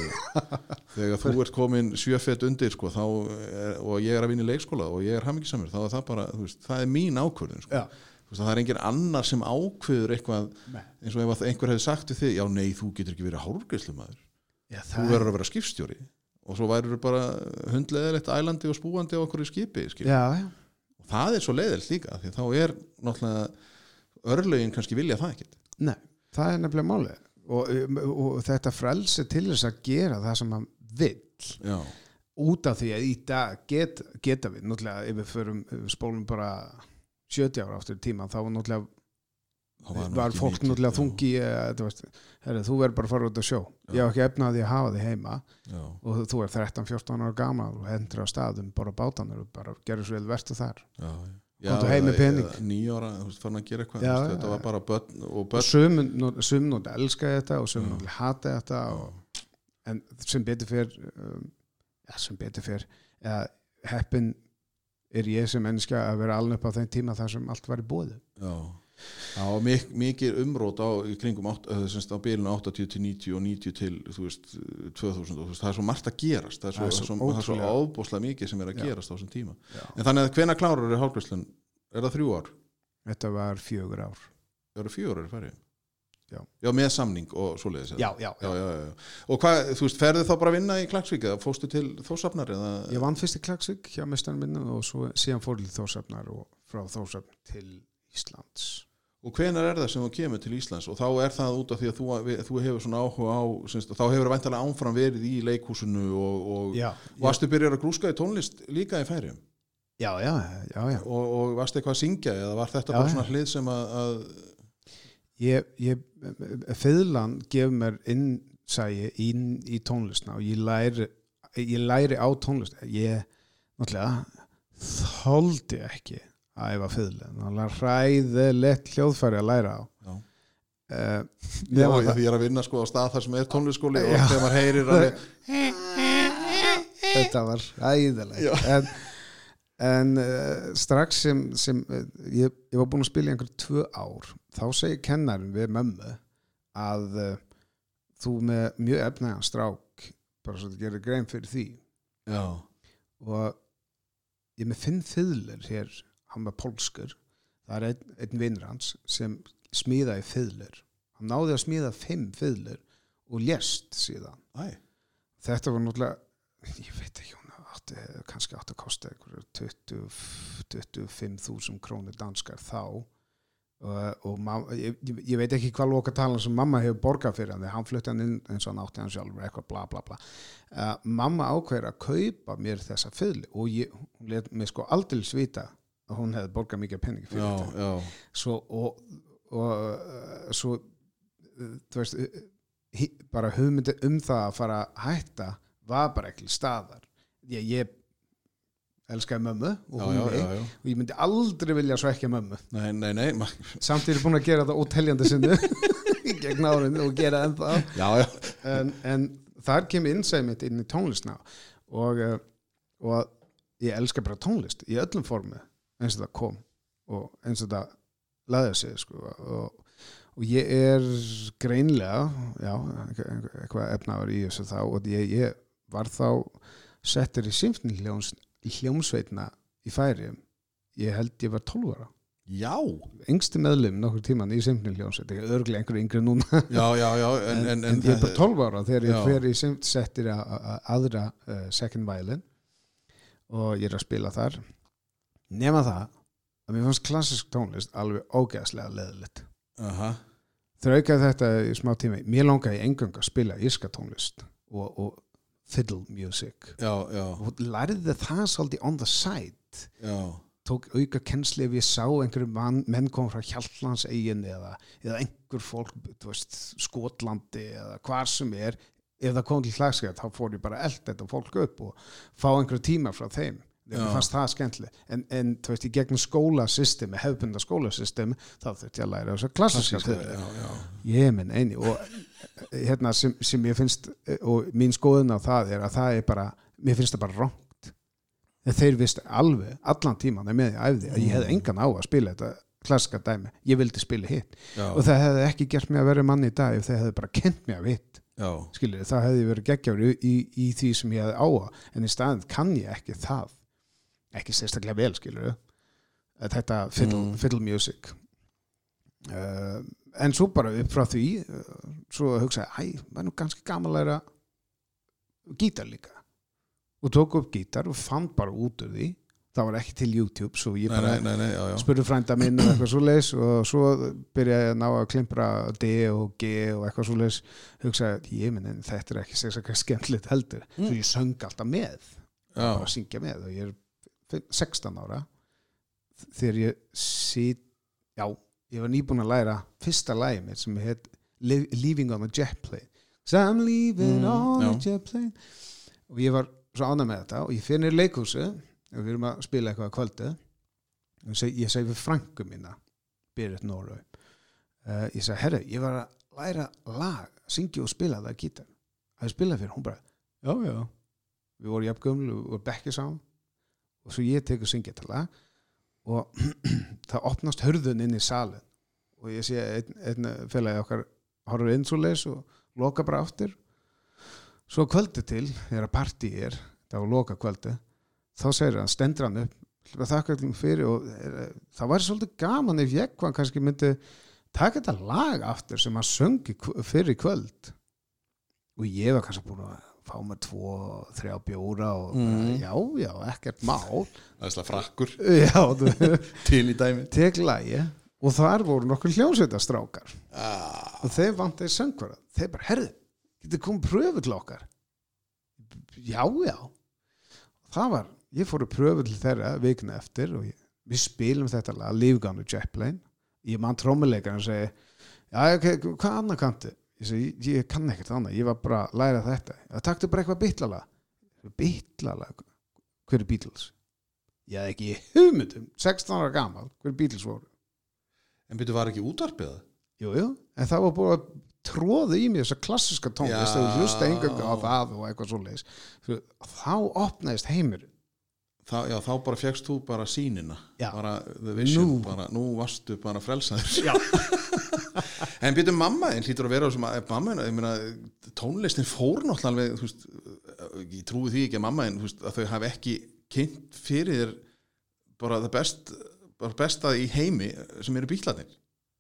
þegar þú ert komin 7 fet undir sko, og ég er að vinna í leikskóla og ég er hamingjusamur þá er það bara, þú veist, það er mín ákvörðun sko. Það er engin annar sem ákveður eitthvað eins og ef einhver hefði sagt við þig, já nei, þú getur ekki verið hárgreiðslumaður þú verður að vera skipstjóri og svo væri bara hundleðilegt ælandi og spúandi á okkur í skipi og það svo leiðilt líka því þá náttúrulega örlögin kannski vilja það ekki. Nei, það nefnilega málið og þetta frelsi til þess að gera það sem hann vill út af því að í dag geta við náttúrulega ef við spólum bara 70 ára aftur tíma þá var náttúrulega var fólk náttúrulega þungi þú verður bara að fara út að sjó ég hef ekki efnaði að hafa þig heima og þú 13-14 ára gammal og hendur á staðum bara bátanir og bara gerur svo vel vertu þar komdu heim með pening 9 ára, þú veist, fann að gera eitthvað þetta var bara börn og sum náttúrulega elska þetta og sum náttúrulega hata þetta en sem betur fyrr heppin ég sem mennska að vera alveg upp á þeim tíma þar sem allt var í boði það var mikið umrót í kringum á bilinu 80 til 90 og 90 til þú veist 2000 og það svo margt að gerast það svo ábúslega mikið sem að gerast á þessum tíma en þannig að hvenær klárar hálfgreiðslan það 3 ár? Þetta var 4 ár Það eru 4 ára í færi Já, með samning og svoleiðis Já. Og hvað, þú veist, ferðu þá bara að vinna í Klaksvík eða fórstu til Þórshafnar eða? Ég vann fyrst í Klaksvík hjá meistaranum minn og síðan fór til Þórshafnar og frá Þórshafn til Íslands Og hvenær það sem þú kemur til Íslands og þá það út af því að þú hefur svona áhuga á þá hefur væntanlega áfram verið í leikhúsinu og varstu byrjar að grúska í tónlist líka í Færeyjum? Já. Og varstu eitthvað að syngja eða var þetta bara svona hlið sem að fiðlan gefur mér innsæi inn í tónlistna og ég læri á tónlist ég náttúrulega þoldi ekki að æfa fiðlu það er hræðilegt hljóðfæri að læra á því ég að vinna sko á stað þar sem tónlistskóli og þegar maður heyrir þetta var hræðilegt en strax sem ég var búin að spila í einhver 2 ár þá segir kennarinn við mömmu að þú með mjög efnægan strák bara svo að gera grein fyrir því og ég með 5 fiðlur hér hann var pólskur það einn vinnur hans sem smíðaði fiðlur hann náði að smíða 5 fiðlur og lést síðan þetta var náttúrulega ég veit ekki kannski átt að kosta 25.000 krónur danskar þá og ég veit ekki hvað lokatalan sem mamma hefur borgað fyrir hann flutti hann inn eins og hann átti hann sjálfur eitthvað bla bla bla mamma ákveður að kaupa mér þessa fiðlu og hún let mig sko aldrei vita að hún hefði borgað mikið peningi fyrir þetta svo svo þú veist bara hugmyndi það að fara að hætta var bara ekki staðar ég elskaði mömmu og og ég myndi aldrei vilja svekkja mömmu nei samt er ég búin að gera það óteljandi sinni gegn árin og gera ennþá en þar kemur innsæði mitt inn í tónlistna og ég elska bara tónlist í öllum formi eins og það kom og eins og það laði sig sko og ég greinlega eitthvað efnaður í þessu þá og ég var þá settur í symfóníuhljómsveitina í Færeyjum ég held ég var 12 ára yngsti meðlim nokkur tíman í symfóníuhljómsveit ég örglega einhverju yngri núna en ég er bara 12 ára þegar ég fer í settir aðra second violin og ég er að spila þar nema það að mér fannst klassisk tónlist alveg ógeðslega leðilegt þraukaði þetta í smá tíma mér langaði engang að spila írska tónlist og fiddle music og lærði það svolítið on the side tók auka kennsli ef ég sá einhverju menn kom frá Hjaltlandseygin eða einhver fólk Skotlandi eða hvar sem ef það kom til Klaksvík þá fór ég bara elda þetta fólk upp og fá einhverju tíma frá þeim mér fannst það skemmtileg en þú veist í gegnum skólasystemi hefðbundna skólasystemi þá þurfti ég að læra þess að klassíska ég minn eini og hérna sem ég finnst og mín skoðun á það að það bara mér finnst það bara rangt þeir vist alveg allan tíman með ég æfði að ég hefði engan á að spila þetta klassíska dæmi ég vildi spila hitt og það hefði ekki gert mig að vera manni í dag ef þeir hefði bara kent mig af hitt skilur það hefði verið geggjaður í því sem ég hefði á en í staðinn kann ég ekki það ekki sérstaklega vel skilur þetta fiddle music en svo bara upp frá því svo hugsaði var nú ganski gaman að læra gítar líka og tók upp gítar og fann bara út úr því það var ekki til YouTube svo ég bara spurði frænda minn og eitthvað svoleiðis og svo byrjaði ég að ná að klimpra D og G og eitthvað svoleiðis hugsaði, en þetta er ekki sérstaklega skemmtilegt heldur svo ég söng alltaf með bara að syngja með og ég er 16 ára þegar ég var nýbúin að læra fyrsta lagið mitt sem heit Leaving on a Jet Plane so I'm leaving on a jet plane og ég var svo ánægð með þetta og ég fyrir niður leikhúsi og við erum að spila eitthvað að kvöldu og ég segi við frænku mína Berit Norrau ég segi, herru, ég var að læra lag, syngja og spila það gítar að ég spila fyrir, hún bara já við vorum jafngömul og bekkið saman og svo ég tekur syngja til lag og það opnast hurðun inn í salin og ég sé einn félagi okkar horfur inn svo leis og loka bara aftur svo kvöldi til, þegar partí það var loka kvöldi þá segir hann, stendur hann upp þakka allir fyrir og það var svolítið gaman ef ég kannski myndi taka þetta lag aftur sem hann söngi fyrir kvöld og ég var kannski búin að fá mér 2-3 bjóra og já, ekkert mál það er slag frakkur til í dæmi tek lagi og þar voru nokkur hljómsveitastrákar og þeir vantaði söngvara þeir bara, herðu, getur komið pröfu til okkar já það var, ég fór að pröfu til þeirra vikna eftir og við spilum þetta lag Leaving on a Jet Plane ég mann trommuleikarinn og segi hvað annað kanntu? Ég segi, ég kann ekkert annað, ég var bara að læra þetta taktu bara eitthvað Beatles hver er Beatles? Ég hafði ekki hugmyndum 16 ára gamal, hver Beatles voru En byrju var ekki útvarpið það? Jú, en það var búið að tróða í mig þessa klassiska tónlist og hlusta engang á það og eitthvað svoleiðis þá opnaðist heimur þá bara fékkst þú bara sýnina bara the vision, nú varstu bara frelsaður En byrju mamma þín hlýtur að vera sem að mamma þín, ég meina tónlistin fór náttúrulega alveg ég trúi því ekki að mamma þín að þau hafi ekki kynnt fyrir þér bara það besta í heimi sem eru bítlarnir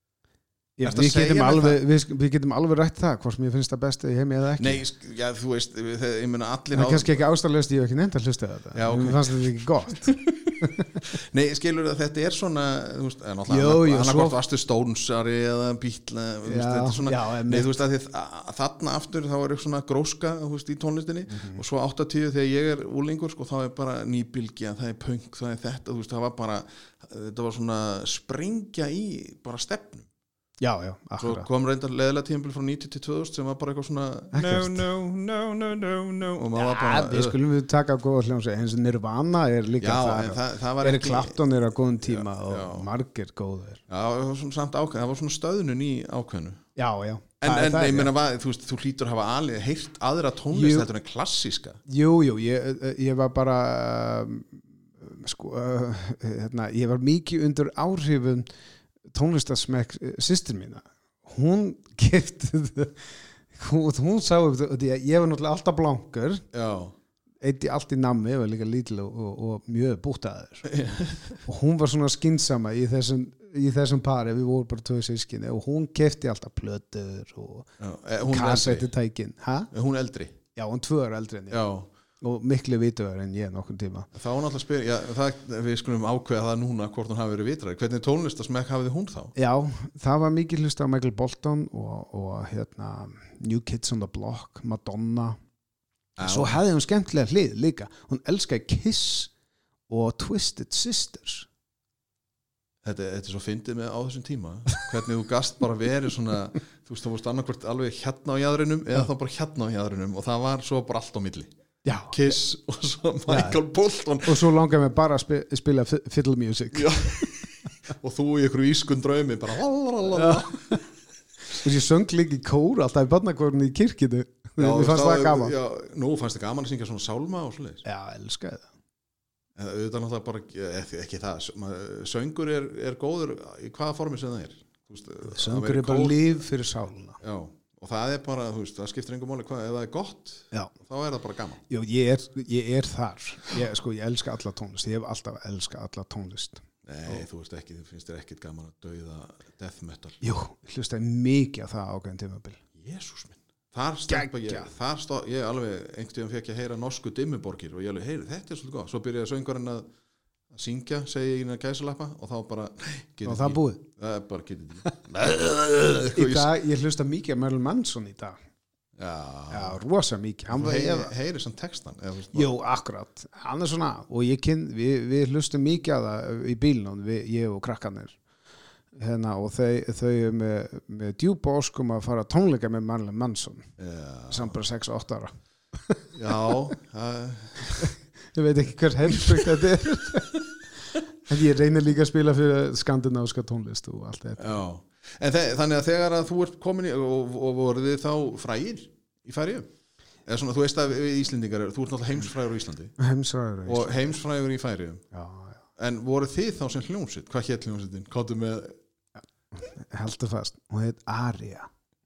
við getum alveg rætt það hvort mér finnst það besta í heimi eða ekki Nei, já, þú veist, ég meina allir það er kannski ekki ástæðlaust, ég hef ekki nefnt að hlusta þetta mér fannst þetta ekki gott Nei, skilur það, þetta er svona þú veist, annarkvort varstu Stonesari eða Beatla þetta er svona, nei, þú veist að þarna aftur þá er eitthvað svona gróska í tónlistinni og svo 80 þegar ég er úlingur, sko, þá er bara nýbylgja það er punk, það er þetta, þú veist, það var bara þetta var svona sprengja í bara stefnum Já, svo kom reyndar leðilega tímabil frá 90 til 2000 sem var bara eitthvað svona no og maður var bara við skulum við taka góða hljómsveit eins og Nirvana er líka það var ekki Clapton á góðum tíma og margir góðir það var svona stöðnun í ákveðnu já en ég meina þú hlýtur að hafa heyrt aðra tónlist þetta er klassíska jú, ég var bara ég var mikið undir áhrifum tónlistarsmekk systir mína hún keypti hún sá ég var náttúrulega alltaf blankur eitti allt í nammi, ég var líka lítil og mjög bútaður og hún var svona skynsama í þessum pari, við vorum bara 2 sískinni og hún keypti alltaf plötur og kassettutækin hún eldri? Já, hún 2 ára eldri en ég og miklu vituðar en ég nokkurn tíma þá var náttúrulega við skulum ákveða það núna hvort hún hafi verið vitræð hvernig tónlistasmekk hafði hún þá? Já, það var mikið hlusta á Michael Bolton og New Kids on the Block Madonna svo hefði hún skemmtilega hlið líka hún elskaði Kiss og Twisted Sisters Þetta er svo fyndið með á þessum tíma hvernig þú gast bara verið svona þú veist, þú varst annarkvort alveg hérna á jaðrinum eða þá bara hérna á jaðrinum og það var svo bara allt á milli Kiss og svo Michael Bolton og svo langaði mig bara að spila fiddle music og þú í einhverju ískun draumi bara og ég söng líka í kór alltaf í barnakórunni í kirkjunu mér fannst það gaman nú fannst það gaman að syngja svona sálma og svoleiðis elskaði það auðvitað náttúrulega bara ekki það söngur er góður í hvaða formi sem það er söngur er bara líf fyrir sáluna og það er bara, þú veist, það skiptir engum máli hvað, ef það er gott, þá er það bara gaman Jú, ég er þar ég elska alla tónlist, ég hef alltaf elska alla tónlist Nei, þú veist ekki, þú finnst þér ekkit gaman að dauða death metal Jú, ég hlustaði mikið á það ákveðin tímabil Jesús minn, þar stempa ég alveg einhvern tíðan fekk ég að heyra norsku Dimmuborgir og ég alveg, þetta er svolítið gott svo byrjaði söngurinn að syngja, segi ég innan gæsalappa og þá bara, og það búið það bara getið í dag, ég hlusta mikið af Marilyn Manson í dag já rosa mikið heyri samt textan jú, akkurat, hann svona og við hlustum mikið að það í bílnum, ég og krakkanir og þau með djúpa óskum að fara tónleika með Marilyn Manson samt bara 6-8 ára já ég veit ekki hvers heimsbyggt þetta en ég reynir líka að spila fyrir skandinavíska tónlist og allt þetta en þannig að þegar að þú ert komin og voruð þið þá frægir í Færeyjum eða svona, þú veist að við Íslendingar þú ert náttúrulega heimsfrægur í Íslandi og heimsfrægur í Færeyjum en voruð þið þá sem hljómsveit hvað hét hljómsveitin? Káttu með heldur fast, hún heit Aria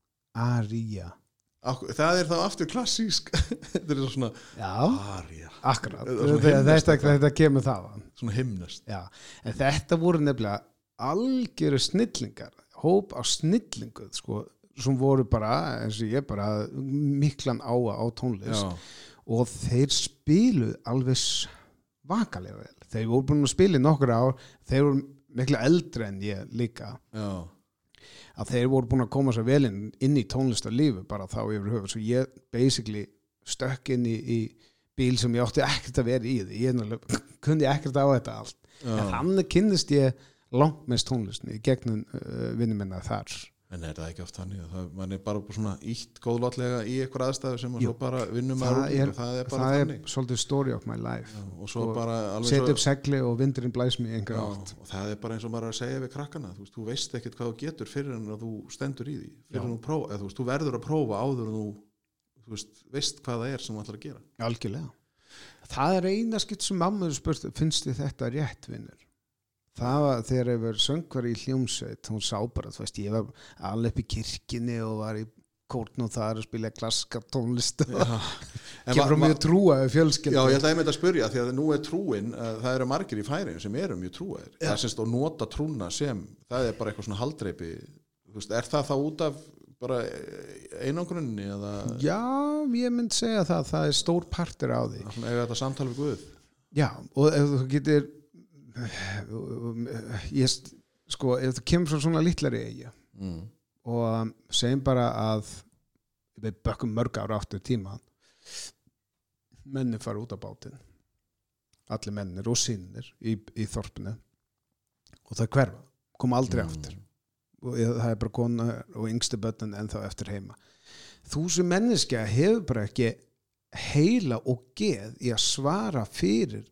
það þá aftur klassísk þetta svona Aria akkurat, þetta kemur það svona himnest en þetta voru nefnilega algjöru snillingar hóp á snillingu sko, sem voru bara eins og ég bara miklan á tónlist og þeir spiluð alveg svakalega vel þeir voru búin að spila í nokkur ár þeir voru miklu eldri en ég líka að þeir voru búin að koma svo vel inn í tónlistarlífi bara þá yfir höfuð svo ég basically stökk inn í bíl sem ég átti ekkert að vera í því ég kunni ekkert á þetta allt en þannig kynnist ég langt mest tónlistinni í gegnum vinnum minna þar en það ekki oft þannig mann bara svona ítt góðlátlega í einhver aðstæðu sem maður svo bara vinnum það er bara þannig svolítið story of my life og svo bara setja upp segli og vindurinn blæs mig einhver átt og það er bara eins og maður að segja við krakkana þú veist ekkert hvað þú getur fyrir en að þú stendur í því fyrir en þú prófa þú verður að prófa áður en þú veist hvað það er sem þú ætlar að gera algjörlega það er eina skipt sem mamma spurt finnst þið þetta rétt vinnur það var þegar ég var söngvari í hljómsveit hún sá bara, ég var alveg upp í kirkjunni og var í kórn og þar að spila klassiska tónlist kemur mjög trúaði fjölskyldu ég ætla einmitt að spyrja því að nú er trúin það eru margir í Færeyjum sem eru mjög trúaðir það syns og nota trúna sem það er bara eitthvað svona haldreipi er það þá út af bara einangrunni eða já, ég mynd segja það er stór partur á því eða þetta samtal við Guð já, og ef þú getur sko, ef þú kemur frá svona litlari eyju og segjum bara að við bökkum mörg ára áttur tíma menni fara út á bátinn allir mennir og sinnir í þorpinu og það hverfa, koma aldrei aftur og það er bara kona og yngstu börnin en þá eftir heima þú sem menneskja hefur bara ekki heila og geð í að svara fyrir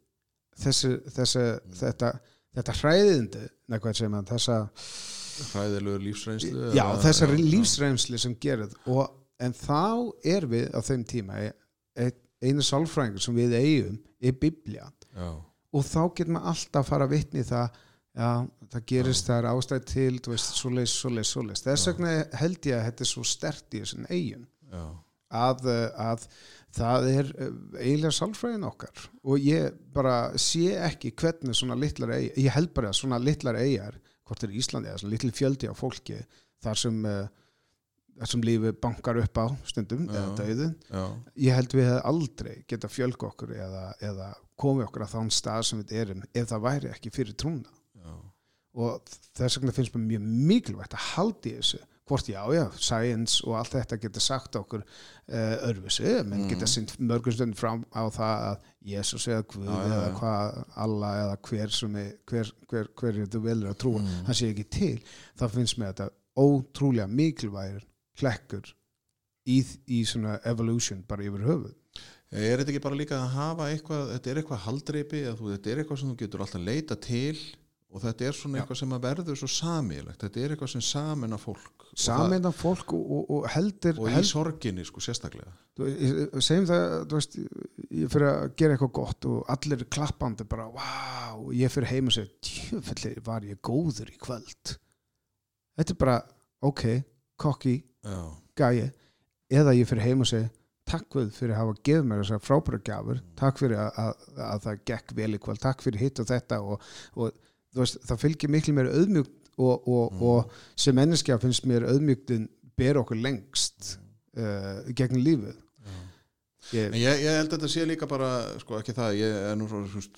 þetta hræðindi þessa hræðilegu lífsreynslu þessari lífsreynslu sem gerir en þá er við á þeim tíma einu sálfræðingur sem við eigum er Biblían og þá getur maður alltaf að fara að vitni það gerist það ástæð til svoleiðis þess vegna held ég að þetta er svo sterkt í þessum eigum að það er eiginlega sálfræðin okkar og ég bara sé ekki hvernig svona litlar eyjar ég held bara að svona litlar eyjar hvort er Íslandi eða svona litli fjöldi á fólki þar sem lífi bankar upp á stundum eða dauðin ég held við hefði aldrei geta fjölga okkur eða komið okkur að þann stað sem við erum ef það væri ekki fyrir trúna og þess vegna finnst mér mjög mikilvægt að halda í þessu hvort science og allt þetta getur sagt okkur örfisi, menn geta sýnt mörgum stundum fram á það að Jesus eða Guð eða hvað Allah eða hver þú velur að trúa hann sé ekki til, þá finnst mér þetta ótrúlega mikilvægur hlekkur í svona evolution bara yfir höfuð Er þetta ekki bara líka að hafa eitthvað þetta eitthvað haldreipi, þetta eitthvað sem þú getur alltaf leita til og þetta svona eitthvað sem að verður svo sameiginlegt þetta eitthvað sem sameinar fólk og heldur og í sorginni sko sérstaklega segjum það, ég fyrir að gera eitthvað gott og allir klappandi bara, wow, og ég fyrir heim og segja djöfellir var ég góður í kvöld þetta bara, ok, kokki gæi, eða ég fyrir heim og segja takk fyrir að hafa gefið mér þessar frábæra gjafir takk fyrir að það gekk vel í kvöld takk fyrir hitt og þetta og það fylgir miklu meira auðmjúkt og sem menneskja finnst mér auðmjúktin ber okkur lengst gegn lífið En ég held að þetta sé líka bara sko ekki það, ég er nú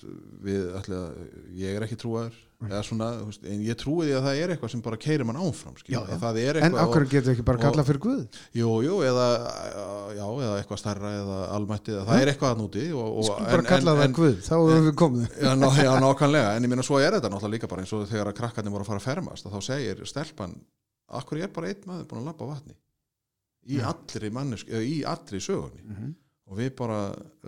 ég er ekki trúaður eða svona, en ég trúi því að það er eitthvað sem bara keyrir mann áfram það er eitthvað. En okkur getur ekki bara kallað fyrir Guð? Jú, eða eitthvað stærra eða almætti, það er eitthvað að núti Skulum bara kalla það Guð, þá erum við komið. Já, nákvæmlega, en ég meina svo er þetta náttúrulega líka bara eins og þegar að krakkarnir voru að fara að fermast þá segir stelpan, akkur er bara einn maður búin að labba á vatni í allri sögunni og við bara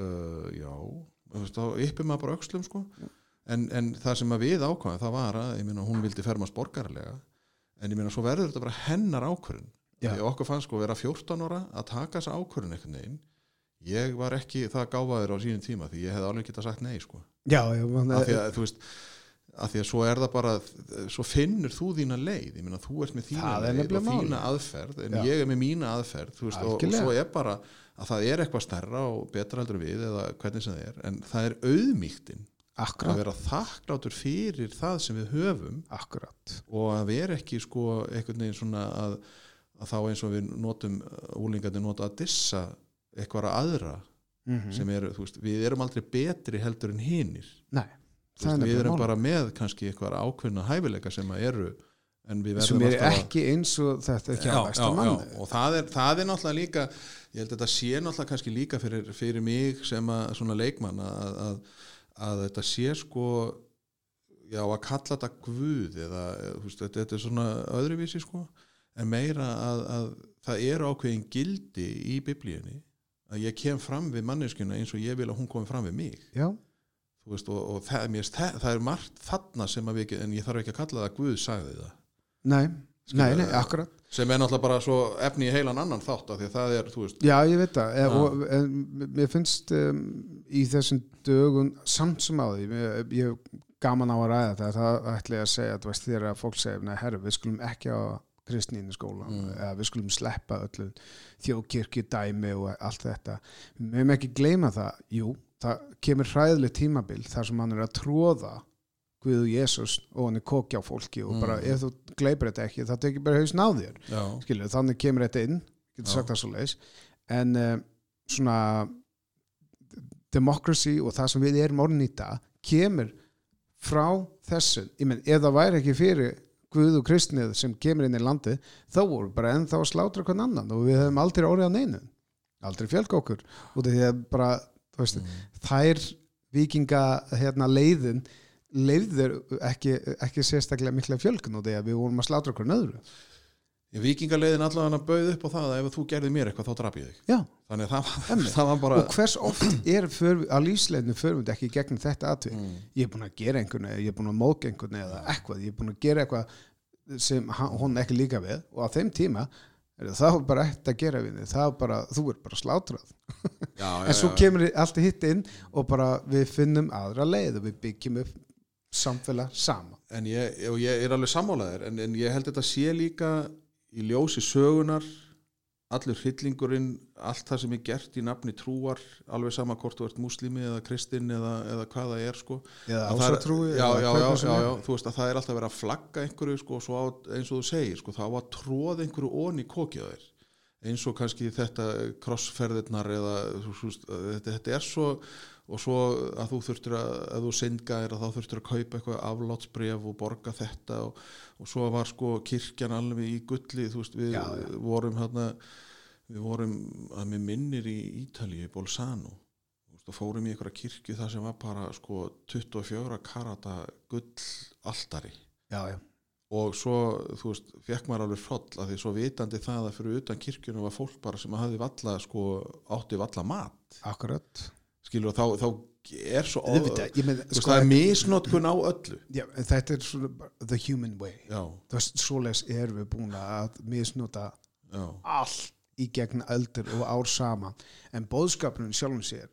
þá yppum maður bara öxlum sko. En það sem að við ákvæðum það var að, ég meina, hún vildi fermast borgarlega en ég meina, svo verður þetta bara hennar ákvörðun því okkur fannst sko vera 14 ára að taka þessa ákvörðun einhvern veginn ég var ekki það gáfaður á sínum tíma því ég hefði alveg getað sagt nei sko af því að, þú veist af því að svo er það bara, svo finnur þú þína leið, ég meina, þú ert með þína leið og þína aðferð, en ég er með mína aðferð, þú veist, og svo er bara að það er eitthvað stærra og betra heldur við eða hvernig sem það er, en það er auðmýktin að vera þakklátur fyrir það sem við höfum og að vera ekki sko einhvern veginn svona að þá eins og við notum úlingarnir nota að dissa eitthvað aðra sem eru, þú veist, við erum aldrei betri heldur en hinir. Nei, við erum bara með kannski eitthvað ákveðna hæfileika sem að eru en við verðum sem er ekki eins og þetta ekki að væsta manni og það er náttúrulega líka, ég held að þetta sé náttúrulega kannski líka fyrir mig sem að svona leikmann að þetta sé sko að kalla þetta Guð eða þú veist, þetta er svona öðruvísi sko, en meira að það eru ákveðin gildi í biblíunni að ég kem fram við manneskjuna eins og ég vil að hún komi fram við mig þú veist, og það er margt þarna sem að við, en ég þarf ekki að kalla það Guð sagði það Nei, akkurat sem er náttúrulega bara svo efni í heilan annan þátt af því að það er, þú veist Já, ég veit það, og mér finnst í þessum dögun samt sem á því, ég gaman á að ræða það ætla ég að segja að þegar að fólk segja, nei herru, við skulum ekki á kristni í skólan, eða við skulum sleppa öllu þjóðkirkju dæmi og allt þetta, við höfum ekki gleyma það, það kemur hræðileg tímabil þar sem hann er að tróða Guð og Jesús og hann er kokja á fólki og bara ef þú gleipir þetta ekki það tekir bara hausinn á þér skilur, þannig kemur þetta inn getur sagt það svo leis en svona democracy og það sem við erum orðin í dag kemur frá þessu ég menn, ef það væri ekki fyrir Guð og kristnið sem kemur inn í landið þá voru bara ennþá að slátra hvern annan og við höfum aldrei orðið á neinu aldrei fjölga okkur og því að bara þær vikinga leiðin leifður ekki sérstaklega mikla fjölgun og því að við vorum að slátra okkur öðru. Víkingaleiðin allavega bauð upp á það að ef þú gerði mér eitthvað þá drap ég þig. Já. Þannig að það var bara... Og hvers oft á lífsleiðinu förum við ekki gegnum þetta atvik. Ég er búin að gera einhvern ég er búin að móðga einhvern eða eitthvað, ég er búin að gera eitthvað sem hún ekki líka við og á þeim tíma það var bara ekkert að gera við þig, þú er bara slátrað. En svo kemur allt hitt inn og bara við finnum aðra leið og við byggjum upp samfélag saman. En ég er alveg sammálaður en ég held þetta sé líka í ljósi sögunar allur hryllingurinn, allt það sem er gert í nafni trúar, alveg sama hvort þú ert múslimi eða kristinn eða hvað það er sko. Eða ásatrúi. Já, þú veist að það er alltaf verið að flagga einhverju sko, svo eins og þú segir sko, þá að tróða einhverju onni kokið þér. Eins og kannski þetta krossferðirnar eða þetta er svo og svo að þú þurftir að þú syndgæðir að þá þurftir að kaupa eitthvað aflátsbréf og borga þetta og svo var sko kirkjan alveg í gulli þú veist við vorum að mér minnir í Ítalíu í Bolzano og fórum í einhverja kirkju þar sem var bara sko 24 karata gull altari og svo þú veist fekk maður alveg hroll að því svo vitandi það að fyrir utan kirkjuna var fólk bara sem hafði valla sko átti valla mat akkurat skilur og þá er svo það er misnotkun á öllu þetta er svona the human way svoleiðis erum við búin að misnota allt í gegn öldur og ár saman en boðskapurinn sjálfum sér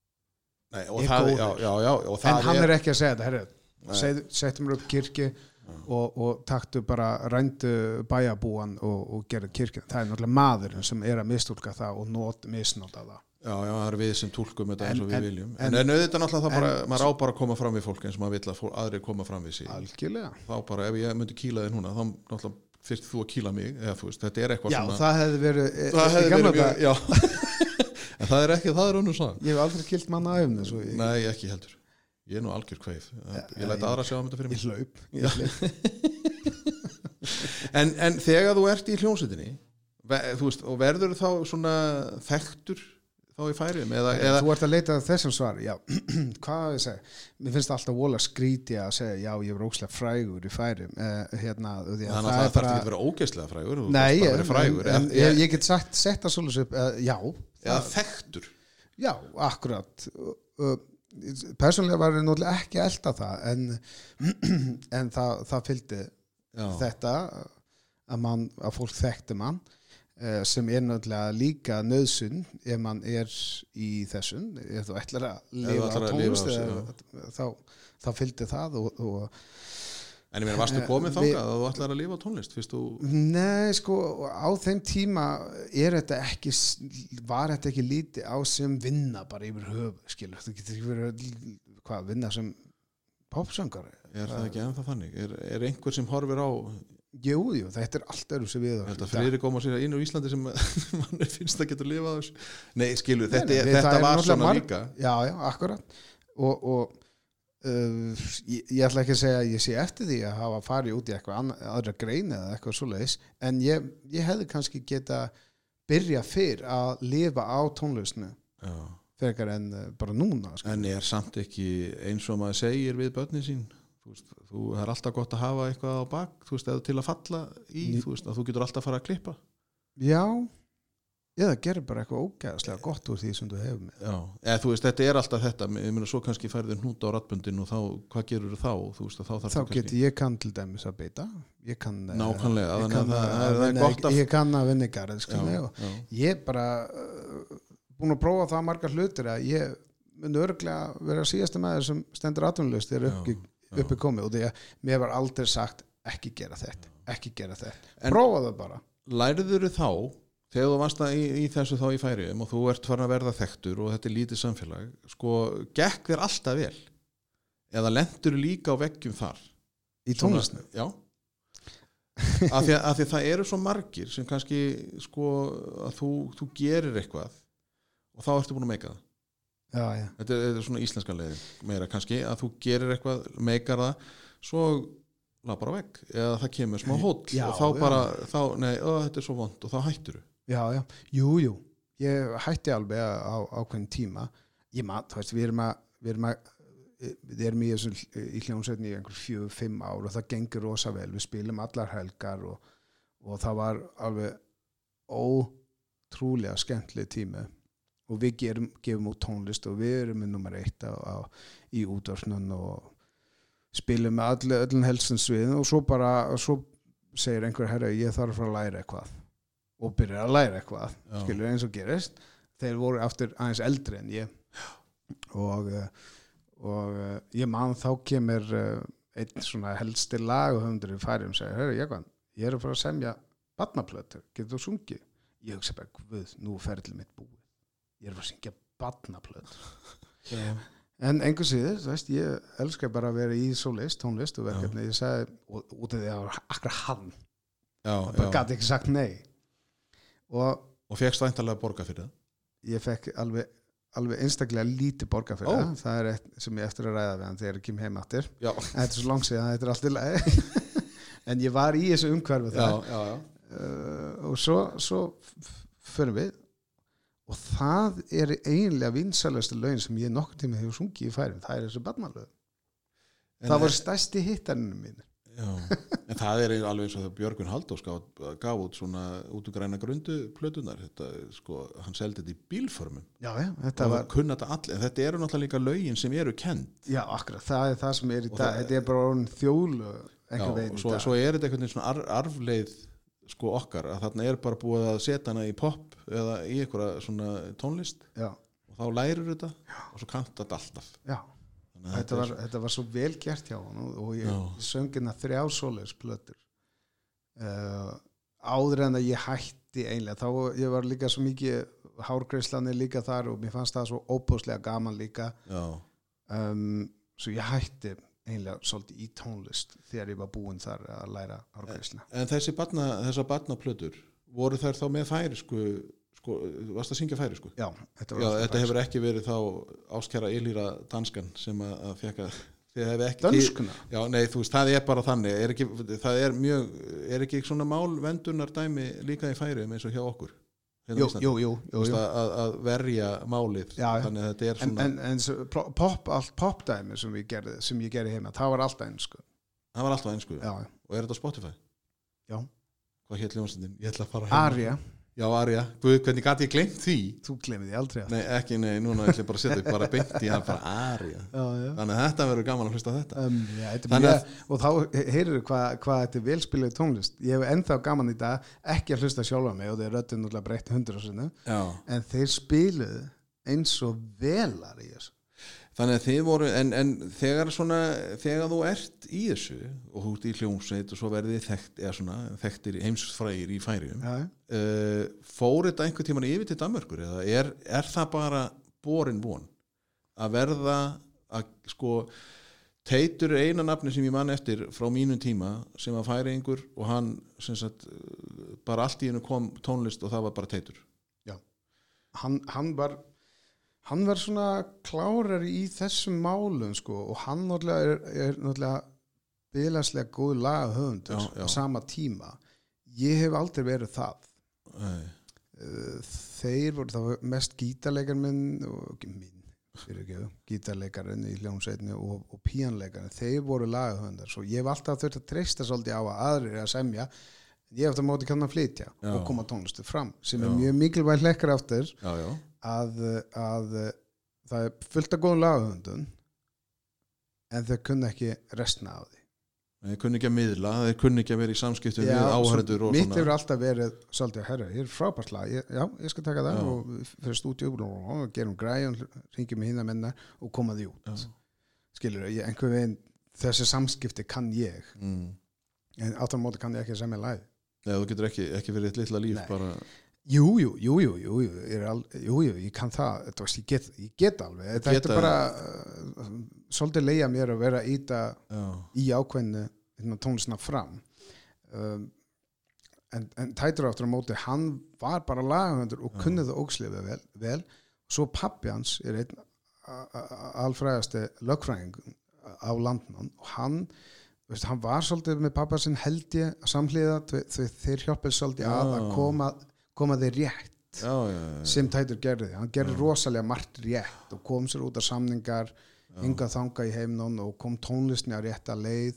en hann er ekki að segja þetta settum við upp kirkju og taktu bara rændu bæjarbúan og gerðu kirkju það er náttúrulega maðurinn sem er að mistúlka það og misnota það Já, það er við sem túlkum þetta eins og við viljum en auðvitað náttúrulega það bara maður á bara að koma fram við fólk eins og maður vill að aðrir koma fram við sig algjörlega þá bara ef ég myndi kýla þig núna þá náttúrulega fyrst þú að kýla mig eða þú veist þetta er eitthvað já, svona það hefði verið í gamla dag en það er önnur sag. Ég hef aldrei kilt manna á þessu. Nei, ekki heldur. Ég nú algjör kveif. Ég læt aðra sjá þetta fyrir mig. Ég hlaup. En þegar þú ert í hljómsveitinni, þú veist, og verður þá svona þekktur þá í Færeyjum eða þú ert að leita þessum svar, já. Hvað ég segja? Mér finnst alltaf vola skríti að segja, já, ég er ógeðslega frægur í Færeyjum. Þannig að það þarf ekki að vera ógeðslega frægur. Nei, frægur, en ég get sagt setta svolítið upp, já. Eða þekktur. Já, akkurat. Persónulega var ég náttúrulega ekki að elda það, en það fylgdi þetta að fólk þekkti mann. Sem náttúrulega líka nauðsyn ef mann í þessum ef þú ætlar að lifa á tónlist þá fylgdi það En ég meina, varstu komið þangað að þú ætlar að lifa á tónlist fyrst þú... Nei, sko, á þeim tíma var þetta ekki lítið á sem vinna bara yfir höfu, skilur, þú getur ekki verið vinna sem popsöngari. Það ekki ennþá þannig? Er einhver sem horfir á... Jú, þetta allt sem við Þetta Friðrik kom að segja inn á Íslandi sem mann finnst að getur lifað þessu. Nei, skilur, þetta var svona líka. Já, akkurat. Og ég ætla ekki að segja að ég sé eftir því að hafa farið út í eitthvað aðra grein eða eitthvað svoleiðis, en ég hefði kannski geta byrja fyrr að lifa á tónlistinu frekar en bara núna. En samt ekki eins og maður segir við börnin sín. Þú er alltaf gott að hafa eitthvað á bak, þú veist, eða til að falla í, þú veist, að þú getur alltaf að fara að klippa. Já, eða gerir bara eitthvað ógeðslega gott úr því sem þú hefur með. Já, eða þú veist, þetta er alltaf þetta, ég meina, svo kannski færður hnút á rattböndin og þá, hvað gerur þá? Þú veist, þá get ég kann til dæmis að beita, ég kann... Nákvæmlega, þannig að það er gott að... Ég kann að vinna garð, ég bara búin að prófa það margar hlutir að ég mun örugglega vera síðasta maður sem stendur atvinnulaust þegar uppi komið og því að mér var aldrei sagt ekki gera þetta prófa það bara. Lærður þá þegar þú varst í þessu þá í Færeyjum og þú ert farin að verða þekktur og þetta er lítið samfélag, sko, gekk þér alltaf vel eða lendur líka á veggjum þar í tónlistinu? Já, af því það eru svo margir sem kannski, sko, að þú gerir eitthvað og þá ertu búin að meika það. Já. Þetta er svona íslenska leiðin meira kannski, að þú gerir eitthvað, meikar það, svo labbar á vegg eða það kemur smá hóll og þá bara, þetta er svo vont og þá hættur þú. Já, jú, ég hætti alveg á ákveðin tíma. Þú veist, við erum í hljómsveitinni í einhver 4-5 ár og það gengur rosa vel, við spilum allar helgar og það var alveg ótrúlega skemmtileg tími. Og við gefum út tónlist og við erum með nummer 1 í útvarpsnum og spilum með öllum helsensviðin og svo segir einhver herra ég þarf að fara að læra eitthvað og byrja að læra eitthvað, skilur eins og gerist. Þeir voru aftur aðeins eldri en ég og ég man þá kemur einn svona helsti laghöfundur í Færeyjum og segir herra ég er að fara að semja barnaplötur, getur þú sungið? Ég hugsa bara, guð, nú ferðli mitt búið. Ég er að syngja barnaplötur. En einhver síður, þú veist, ég elskar bara að vera í tónlist og verkefni. Ég sagði, út af því að það var akkurat hann. Bara gæti ekki sagt nei. Og fékkst væntanlega borga fyrir það? Ég fekk alveg einstaklega lítið borga fyrir það. Það er eitt sem ég eftir að ræða við hann þegar ég kem heim aftur. Þetta er svo langt síðan, þetta er allt í lagi. En ég var í þessu umhverfi þar. Og svo förum við. Og það er eiginlega vinsælustu lögin sem ég nokkur tíma hefur sungið í Færeyjum. Það er þessu barnalög. Það var stærsti hittarinn mín. Já, en það er alveg eins og þegar Björgvin Halldórs gaf út svona út úr græna grundu plötunar. Þetta, sko, hann seldi þetta í bílformum. Já, þetta var... kunna þetta allir. En þetta eru náttúrulega líka lögin sem eru kennd. Já, akkurat. Það er það sem er í dag. Þetta er bara orðin þjóðlög. Já, og svo er þetta einhvern veginn svona arfleið sko okkar, að þarna er bara búið að setja hana í pop eða í einhverja svona tónlist og þá lærir þetta og svo kanta þetta alltaf. Já, þetta var svo vel gert hjá hann og ég söng hérna 3 svoleiðisplötur áður en að ég hætti einlega, þá ég var líka svo mikið hárgreiðslanir líka þar og mér fannst það svo óbúslega gaman líka svo ég hætti einlega svolítið í tónlist þegar ég var búinn þar að læra hárgreiðsluna. En þessar barnaplötur, voru þær þá með færisku sko, þú varst að syngja færi sko Já, þetta hefur ekki verið þá ástkæra Ylíra danskan sem að fekka Dönskuna? Já, nei, þú veist, það bara þannig er ekki svona málvendunar dæmi líka í færiðum eins og hjá okkur Jú. Að verja málið þannig að þetta svona en popdæmi sem ég gerði heima, það var alltaf einsku Það var alltaf einsku og þetta á Spotify? Já Hvað hét hljómsveitin? Ég ætla að fara heim Aria Já, Aria, Guð, hvernig gat ég gleymt því? Þú gleymið því aldrei Nei, núna ætla ég bara að setja upp bara beint í hann bara Aria Þannig að þetta verður gaman að hlusta á þetta og þá heyrir hvað þetta er velspiluð tónlist Ég hef ennþá gaman í dag ekki að hlusta sjálfa mig og þeir röddin náttúrulega breytt 100% en þeir spiluðu eins og velar í þessu Þannig að þið voru, en þegar þú ert í þessu og þú ert í hljómsveit og svo verðið þekktir heimsfrægir í Færeyjum fór þetta einhvern tímann yfir til Danmerkur eða er það bara borin von að verða að sko Teitur er eina nafni sem ég man eftir frá mínum tíma sem að Færeyingur og hann sem sagt bara allt í einu kom tónlist og það var bara Teitur Já, hann var svona klárari í þessum málum sko og hann náttúrulega er náttúrulega bilaslega góð lagahöfundur á sama tíma ég hef aldrei verið það þeir voru þá mest gítarleikarinn minn og gítarleikarinn í hljómsveitinni og píanleikarinn þeir voru lagahöfundar svo ég hef alltaf þurft að treysta svolítið á að aðrir að semja ég hef þetta móti kannan að flytja og koma tónlistu fram sem er mjög mikilvæg lekkar aftur að það er fullt af góðum lagahöfundum en þau kunna ekki restina af því Þeir kunni ekki að miðla, þeir kunni ekki að vera í samskiptum við áhörður og mitt hefur alltaf verið svolítið herra, ég er frábært lag ég skal taka það og fyrir stúdíu og gerum græjum, ringjum hinn að menna og koma því út skilur, einhver veginn þessi samskipti kann ég en áttan móti kann ég ekki að semja lag Nei, þú getur ekki verið eitt litla líf bara Jú, ég kann það ég get alveg þetta er bara svolítið leiða mér að vera í ákveðinu tónlistina fram en Teitur aftur á móti hann var bara lagahöfundur og kunni það ógslega vel svo pappi hans er einn alfrægasti lögfræðing á landnum og hann var svolítið með pappa sinn held ég samhliða þeir hjálpið svolítið að koma þeir rétt sem Teitur gerði hann gerði rosalega margt rétt og kom sér út af samningar hingað þanga í heimnum og kom tónlistni á rétta leið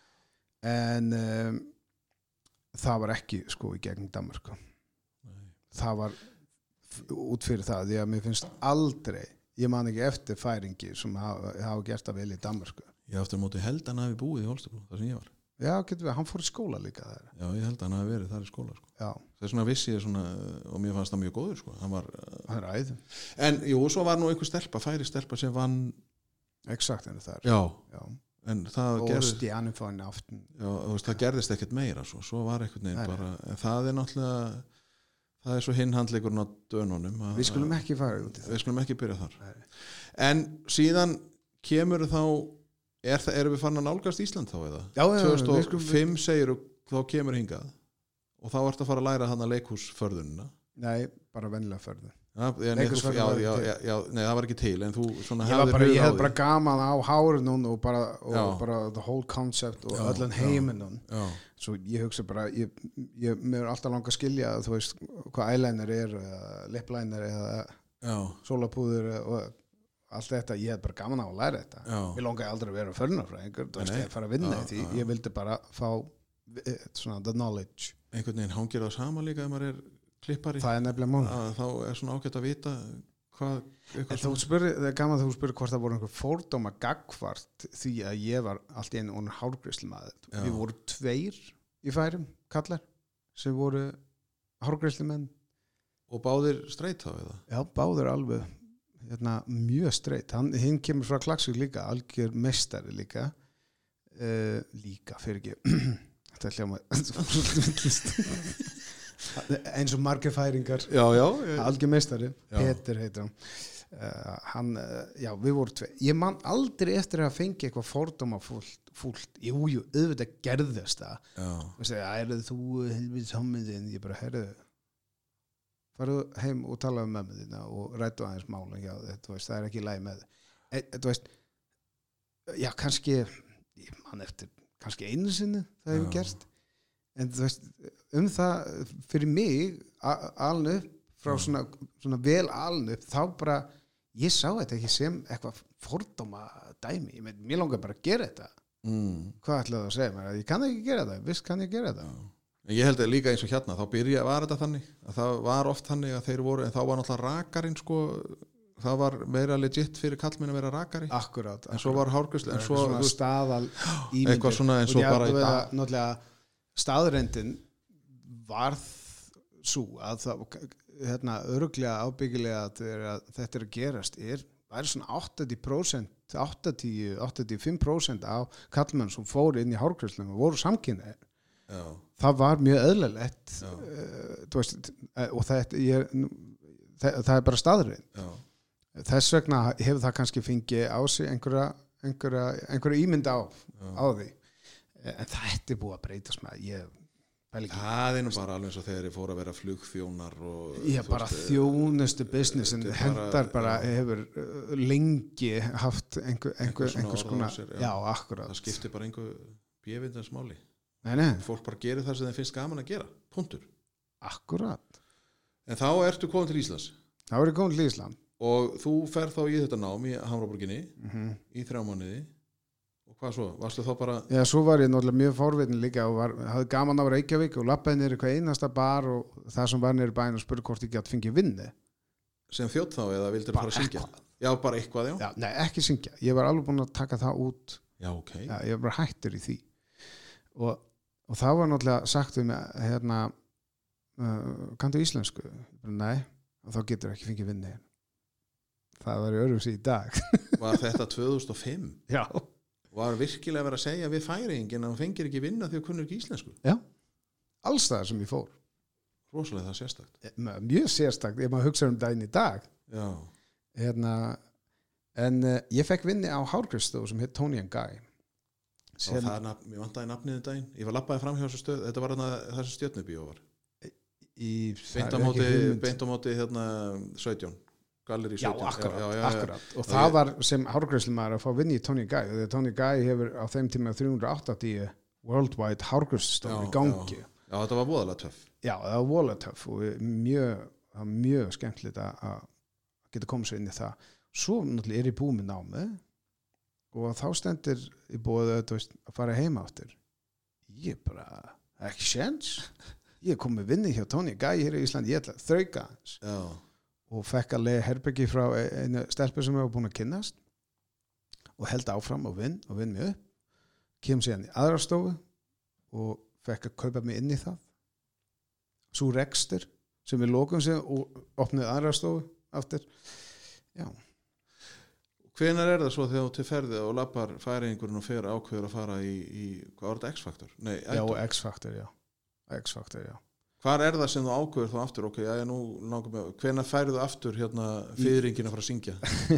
en það var ekki sko í gegnum Danmörku það var út fyrir það því að mér finnst aldrei ég man ekki eftir færingi sem hafa gert það vel í Danmörku Ég aftur móti held hann hafi búið í Holstebro þar sem ég var Já, getur við, hann fór í skóla líka þar Já, ég held að hann hafi verið þar í skóla sko. Það er svona vissi ég svona og mér fannst það mjög góður sko. Hann er æð En jú, svo var nú einhver færi stelpa sem vann Exakt en þar Já. En það og stjánum fóðin aftur Já, það gerðist ekkert meira svo var einhvern veginn bara en það er náttúrulega það er svo hinn handleikurinn á dönunum Við skulum ekki fara út í það Við skulum ekki byrja þar En síðan kemur þá erum við farin að nálgast Ísland þá eða? Já, 2005 segir þá kemur hingað og þá ertu að fara að læra hann að leikhúsförðunina Nei, bara venjulega förðun Nei, það var ekki til en þú svona ég hef bara gaman á hárunum og bara the whole concept og öllan heiminum svo ég hugsa bara mér er alltaf langa að skilja þú veist hvað eyeliner er lippliner eða sólapúður og allt þetta, ég hef bara gaman á að læra þetta ég langaði aldrei að vera förðunarfræðingur þú veist, ég fara að vinna í því ég vildi bara fá svona the knowledge einhvern veginn hangir það sama líka ef maður er klippari það er nefnilega mál þá er svona ágætt að vita það er gaman að þú spyrir hvort það voru einhver fordóma gagnvart því að ég var allt í einu og hárgreiðslumaður við voru 2 í Færeyjum kallar sem voru hárgreiðslumenn og báðir straight þá eða? Já, báðir alveg mjög straight hinn kemur frá Klagsvík líka algjör meistari líka fyrir ekki þetta er hljóma eins og margir færingar algjör meistari Peter heitir hann við vorum 2 ég man aldrei eftir að fengi eitthvað fordóma fúlt jú, auðvitað gerðist það þú helvið hommið ég bara herðu farðu heim og talaðu með mömmu þína og ræddu aðeins mála hjá þetta, það er ekki í lagi með þú veist, já, kannski ég man eftir, kannski einu sinni það hefur gerst, en þú veist það, fyrir mig alnu upp, frá svona vel alnu upp, þá bara ég sá þetta ekki sem eitthvað fordóma dæmi, mér langar bara að gera þetta hvað ætlaðu að segja mér, ég kann ekki gera þetta, visst kann ég gera þetta ég held að líka eins og hérna, þá var þetta þannig að það var oft þannig að þeir voru, en þá var náttúrulega rakarinn sko, það var meira legit fyrir kallminn að vera rakari akkurát, en svo var hárgreiðsla, en svo svona staðal ímyndir, eitthvað svona eins og bara í dag náttúrulega staðrendin varð svo að það örugglega ábyggilega að þetta að gerast væri svona 85% af kallmenn sem fóru inn í hárgreiðslum og voru samkynhneigðir. Það var mjög eðlilegt og það bara staðurinn. Þess vegna hefur það kannski fengið á sig einhverja ímynd á því, en þetta búið að breytast með það nú bara alveg eins og þegar ég fór að vera flugþjónar og bara þjónustu business en hendar bara hefur lengi haft einhvers konar akkurat, það skiptir bara einhver bjöfindans máli fólk bara gerir það sem þeim finnst gaman að gera, punktur akkurat. En þá ertu komin til Íslands og þú ferð þá í þetta nám í Hamraborginni í 3 mánuði. Og hvað svo? Varstu þá bara... Já, svo var ég náttúrulega mjög forvitin líka og hafði gaman á Reykjavík og lappaði niður eitthvað einasta bar og það sem var niður í bæinn og spurði hvort ég gæti fengið vinnu. Sem þjótt þá eða vildur fara að syngja? Já, bara eitthvað, já. Nei, ekki syngja. Ég var alveg búin að taka það út. Já, ok. Já, ég var bara hættur í því. Og það var náttúrulega sagt við mig, kanntu íslensku? Nei, og þá getur ekki fengið vinnu. Það var öðruvísi í dag. Var þetta 2005? Já. Var virkilega verið að segja við færingin að hann fengir ekki vinna því að kunnur ekki íslensku? Já, alls það sem ég fór. Rosalega það sérstakt. Mjög sérstakt, ef maður hugsa daginn í dag. Já. En ég fekk vinni á hárgreiðslustofu sem heit Tony & Guy. Mér vantaði nafnið daginn. Ég var labbaði fram hjá þessu stöð, þetta var þessu Stjörnubíó var. Beint á móti 17. Gallery 17. Já, akkurat. Og það var sem hárgreiðslumaður að fá vinni í Tony & Guy. Tony & Guy hefur á þeim tíma 380 worldwide hárgreiðslustofu í gangi. Já, þetta var voðalega töff. Já, það var voðalega töff og mjög skemmtilegt að geta komið sér inn í það. Svo náttúrulega ég búið með námið og þá stendur í boði að fara heima áttur. Ég bara, ekki séns. Ég kom með vinni hjá Tony & Guy hér í Íslandi, ég ætla að þrauka hans. Já. Og fekk að leiða herbergi frá einu stelpu sem ég var búin að kynnast og held áfram og vinn mig upp, kem síðan í aðra stofu og fekk að kaupa mig inn í það svo rekstur sem við lokum síðan og opnaði aðra stofu aftur. Já. Hvenær það svo þegar þú til ferði og lappar færingurinn og fer ákveður að fara í hvað var þetta, X-Factor? Nei, X-Factor, já. Hvar það sem þú ákveður þá aftur? Ok, já, nú langar mig. Hvenær færðu aftur fiðringin að fara að syngja?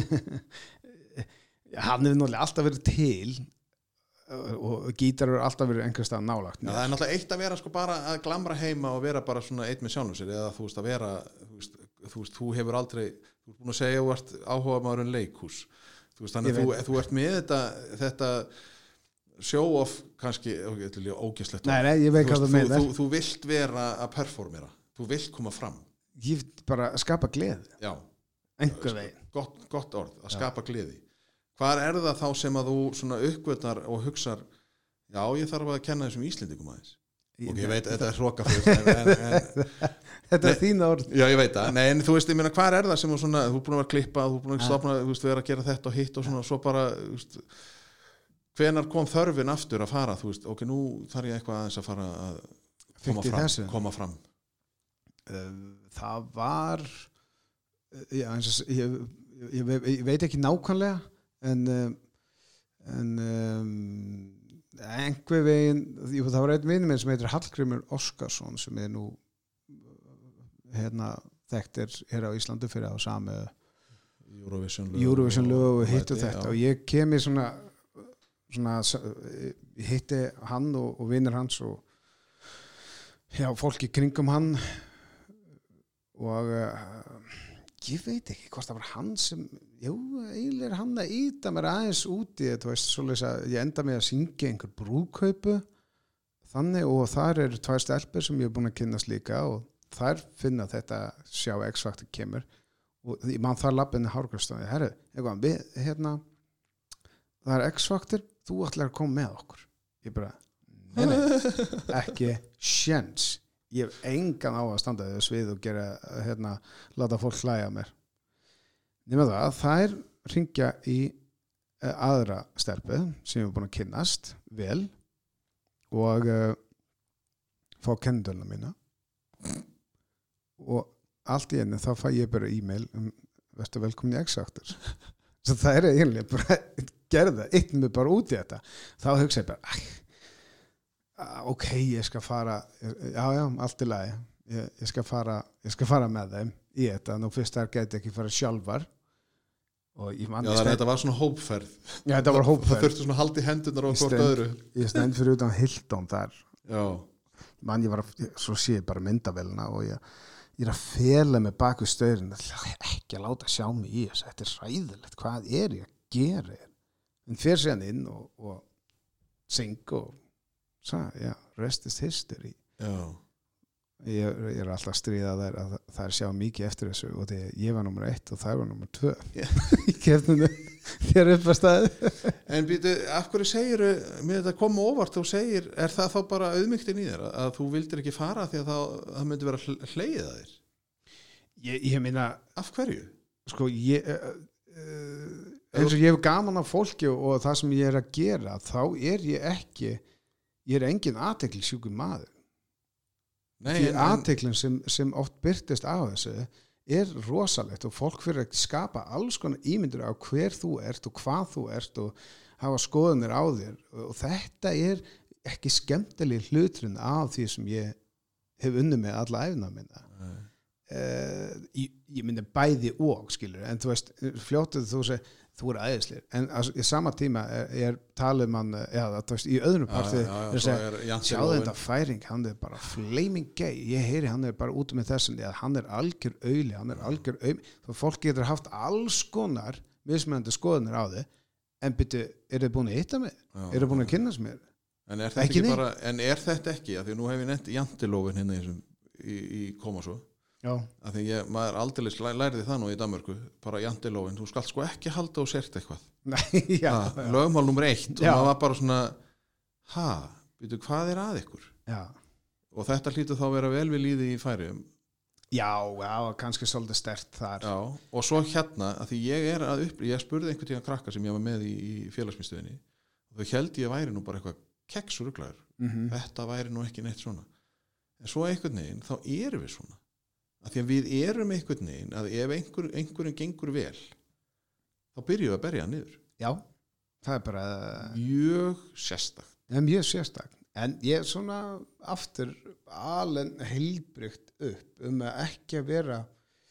Hann hefur náttúrulega alltaf verið til og gítar hefur alltaf verið einhvers staðar nálægt. Það er náttúrulega eitt að vera sko bara að glamra heima og vera bara svona eitt með sjálfum sér eða þú veist að vera þú hefur aldrei, þú ert búin að segja þú ert áhugamaður leikhús. Þannig að þú ert með þetta show-off kannski ógeðslegt. Nei, ég veit hvað þú meinar. Þú vilt vera að performera. Þú vilt koma fram. Ég bara skapa gleði. Já. Einhver veginn. Gott orð, að skapa gleði. Hvar það þá sem að þú svona uppgötnar og hugsar, já, ég þarf að kenna þessum Íslendingum aðeins. Og ég veit, þetta hrókafullt. Þetta þín orð. Já, ég veit það. Nei, en þú veist, ég meina, hvar það sem þú svona, þú búin að vera klippa, þú búin að stopna, þú veist, vera að gera þetta og hitt og svona, svo bara, þú veist, hvenær kom þörfin aftur að fara, þú veist, ok, nú þarf ég eitthvað aðeins að fara að koma fram. Það var, já, eins og ég veit ekki nákvæmlega, en einhver veginn, það var einn vinur minn sem heitir Hallgrímur Óskarsson sem nú þekktir hér á Íslandi fyrir á sami Eurovision lög og hitt og þetta og ég kem í svona hitti hann og vinur hans og já, fólki kringum hann og ég veit ekki hvort það var hann sem eiginlega er hann að ýta mér aðeins úti, þú veist, svoleiðis að ég enda með að syngja einhver brúðkaupu þannig, og þar eru 2 stelpur sem ég er búin að kynnast líka og þær finna þetta sjá X-Factor kemur og mann þar lappinni hárgræstunni, herru, eitthvað það er X-Factor, þú ætlar að koma með okkur. Ég bara, nei, ekki sjens. Ég hef engan á að standa þau svið og gera, láta fólk hlæja mér. Nema það, þær hringja í aðra stelpu sem ég hef búin að kynnast vel og fá kennitöluna mína og allt í einu þá fæ ég bara e-mail vertu velkomin í X-Factor. Svo það er eiginlega bara gerða, eitt mig bara út í þetta. Þá hugsa ég bara, ok, ég skal fara, já, allt í lagi. Ég skal fara með þeim í þetta. Nú fyrst þær gæti ekki fara sjálfar. Og þetta var svona hópferð. Já, þetta var hópferð. Það þurfti svona að halda í hendurnar á hvort öðru. Ég stend fyrir utan Hilton þar. Já. Svo sé ég bara myndavélina og ég er að fela mig bak við staurinn, ekki að láta sjá mig í þessu, þetta er hræðilegt, hvað er ég að gera? En fer síðan inn og syng og sagði, rest is history. Já. Ég er alltaf að stríða þær að þær sjá mikið eftir þessu og þegar ég var nummer 1 og þær var nummer 2 í kefninu þér upp að staði. En býtu, af hverju segiru mér þetta koma óvart, þú segir, er það þá bara auðmýktin í þér að þú vildir ekki fara því að það myndi vera hlegið að þér? Ég meina, af hverju? Sko, eins og ég hef gaman af fólki og það sem ég er að gera, þá er ég er engin athyglisjúkur maður. Því athyglim sem oft byrtist á þessu er rosalegt og fólk fyrir að skapa alls konar ímyndir á hver þú ert og hvað þú ert og hafa skoðanir á þér og þetta er ekki skemmtileg hluturinn af því sem ég hef unnið með alla æfina minna. Ég myndi bæði og skilur, en þú veist fljótið þú segir þú er æðislir, en í sama tíma er talið mann, þú veist, í öðrum parti sjáðu þetta færing, hann er bara flaming gay, ég heyri hann er bara út með þessum, hann er algjör auðli, hann er algjör þá fólk getur haft alls konar mismunandi skoðanir á þið, en byrju, er þið búin að hitta mig? Er þið búin að kynnast mér? En er þetta ekki, af því nú hef ég nefnt jantilófin hérna í koma svo af því maður aldrei lærði það nú í Danmörku, bara jantilófin, þú skalt sko ekki halda og sért eitthvað. Nei, lögmál nummer 1 og það var bara svona býtu, hvað er að ykkur? Já. Og þetta hlýtur þá að vera vel við líði í Færeyjum. Já, kannski svolítið sterkt þar. Já, og svo hérna, að því ég spurði einhvern tíðan krakka sem ég var með í félagsmiðstöðinni og þau held ég væri nú bara eitthvað keksuruglaður. Þetta væri nú ekki neitt svona. En svo einhvern veginn, þá erum við svona. Að því að við erum einhvern veginn að ef einhverjum gengur vel þá byrjum við að berja hann niður. Já, það er bara mjög sérstakt. Mjög sérstakt, en ég er svona aftur alveg heilbrigt upp að ekki að vera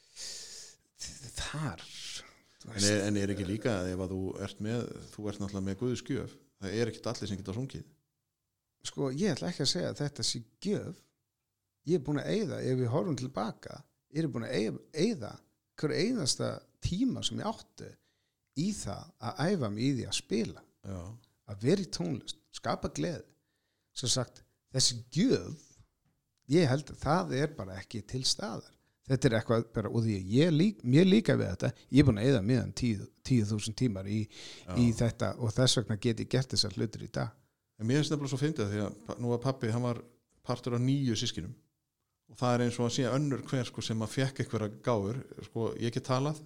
þar. En er ekki líka að ef að þú ert náttúrulega með Guðs gjöf, það er ekkert allir sem geta sungið. Sko, ég ætla ekki að segja að þetta sé gjöf. Ég er búin að eyða, ef við horfum tilbaka, ég er búin að eyða hver einasta tíma sem ég átti í það að æfa mig í því að spila. Já. Að vera í tónlist, skapa gleði. Svo sagt, þessi gjöf, ég held að það er bara ekki til staðar. Þetta er eitthvað bara, og því mér líka við þetta, ég er búin að eyða meðan 10.000 tímar í þetta og þess vegna get ég gert þessar hlutir í dag. En mér finnst nefnilega svo fyndið því að nú var pabbi, hann var partur af 9 systkinum. Og það er eins og að sé önnur hver sko, sem að fekk einhverja gáfur sko, ég get talað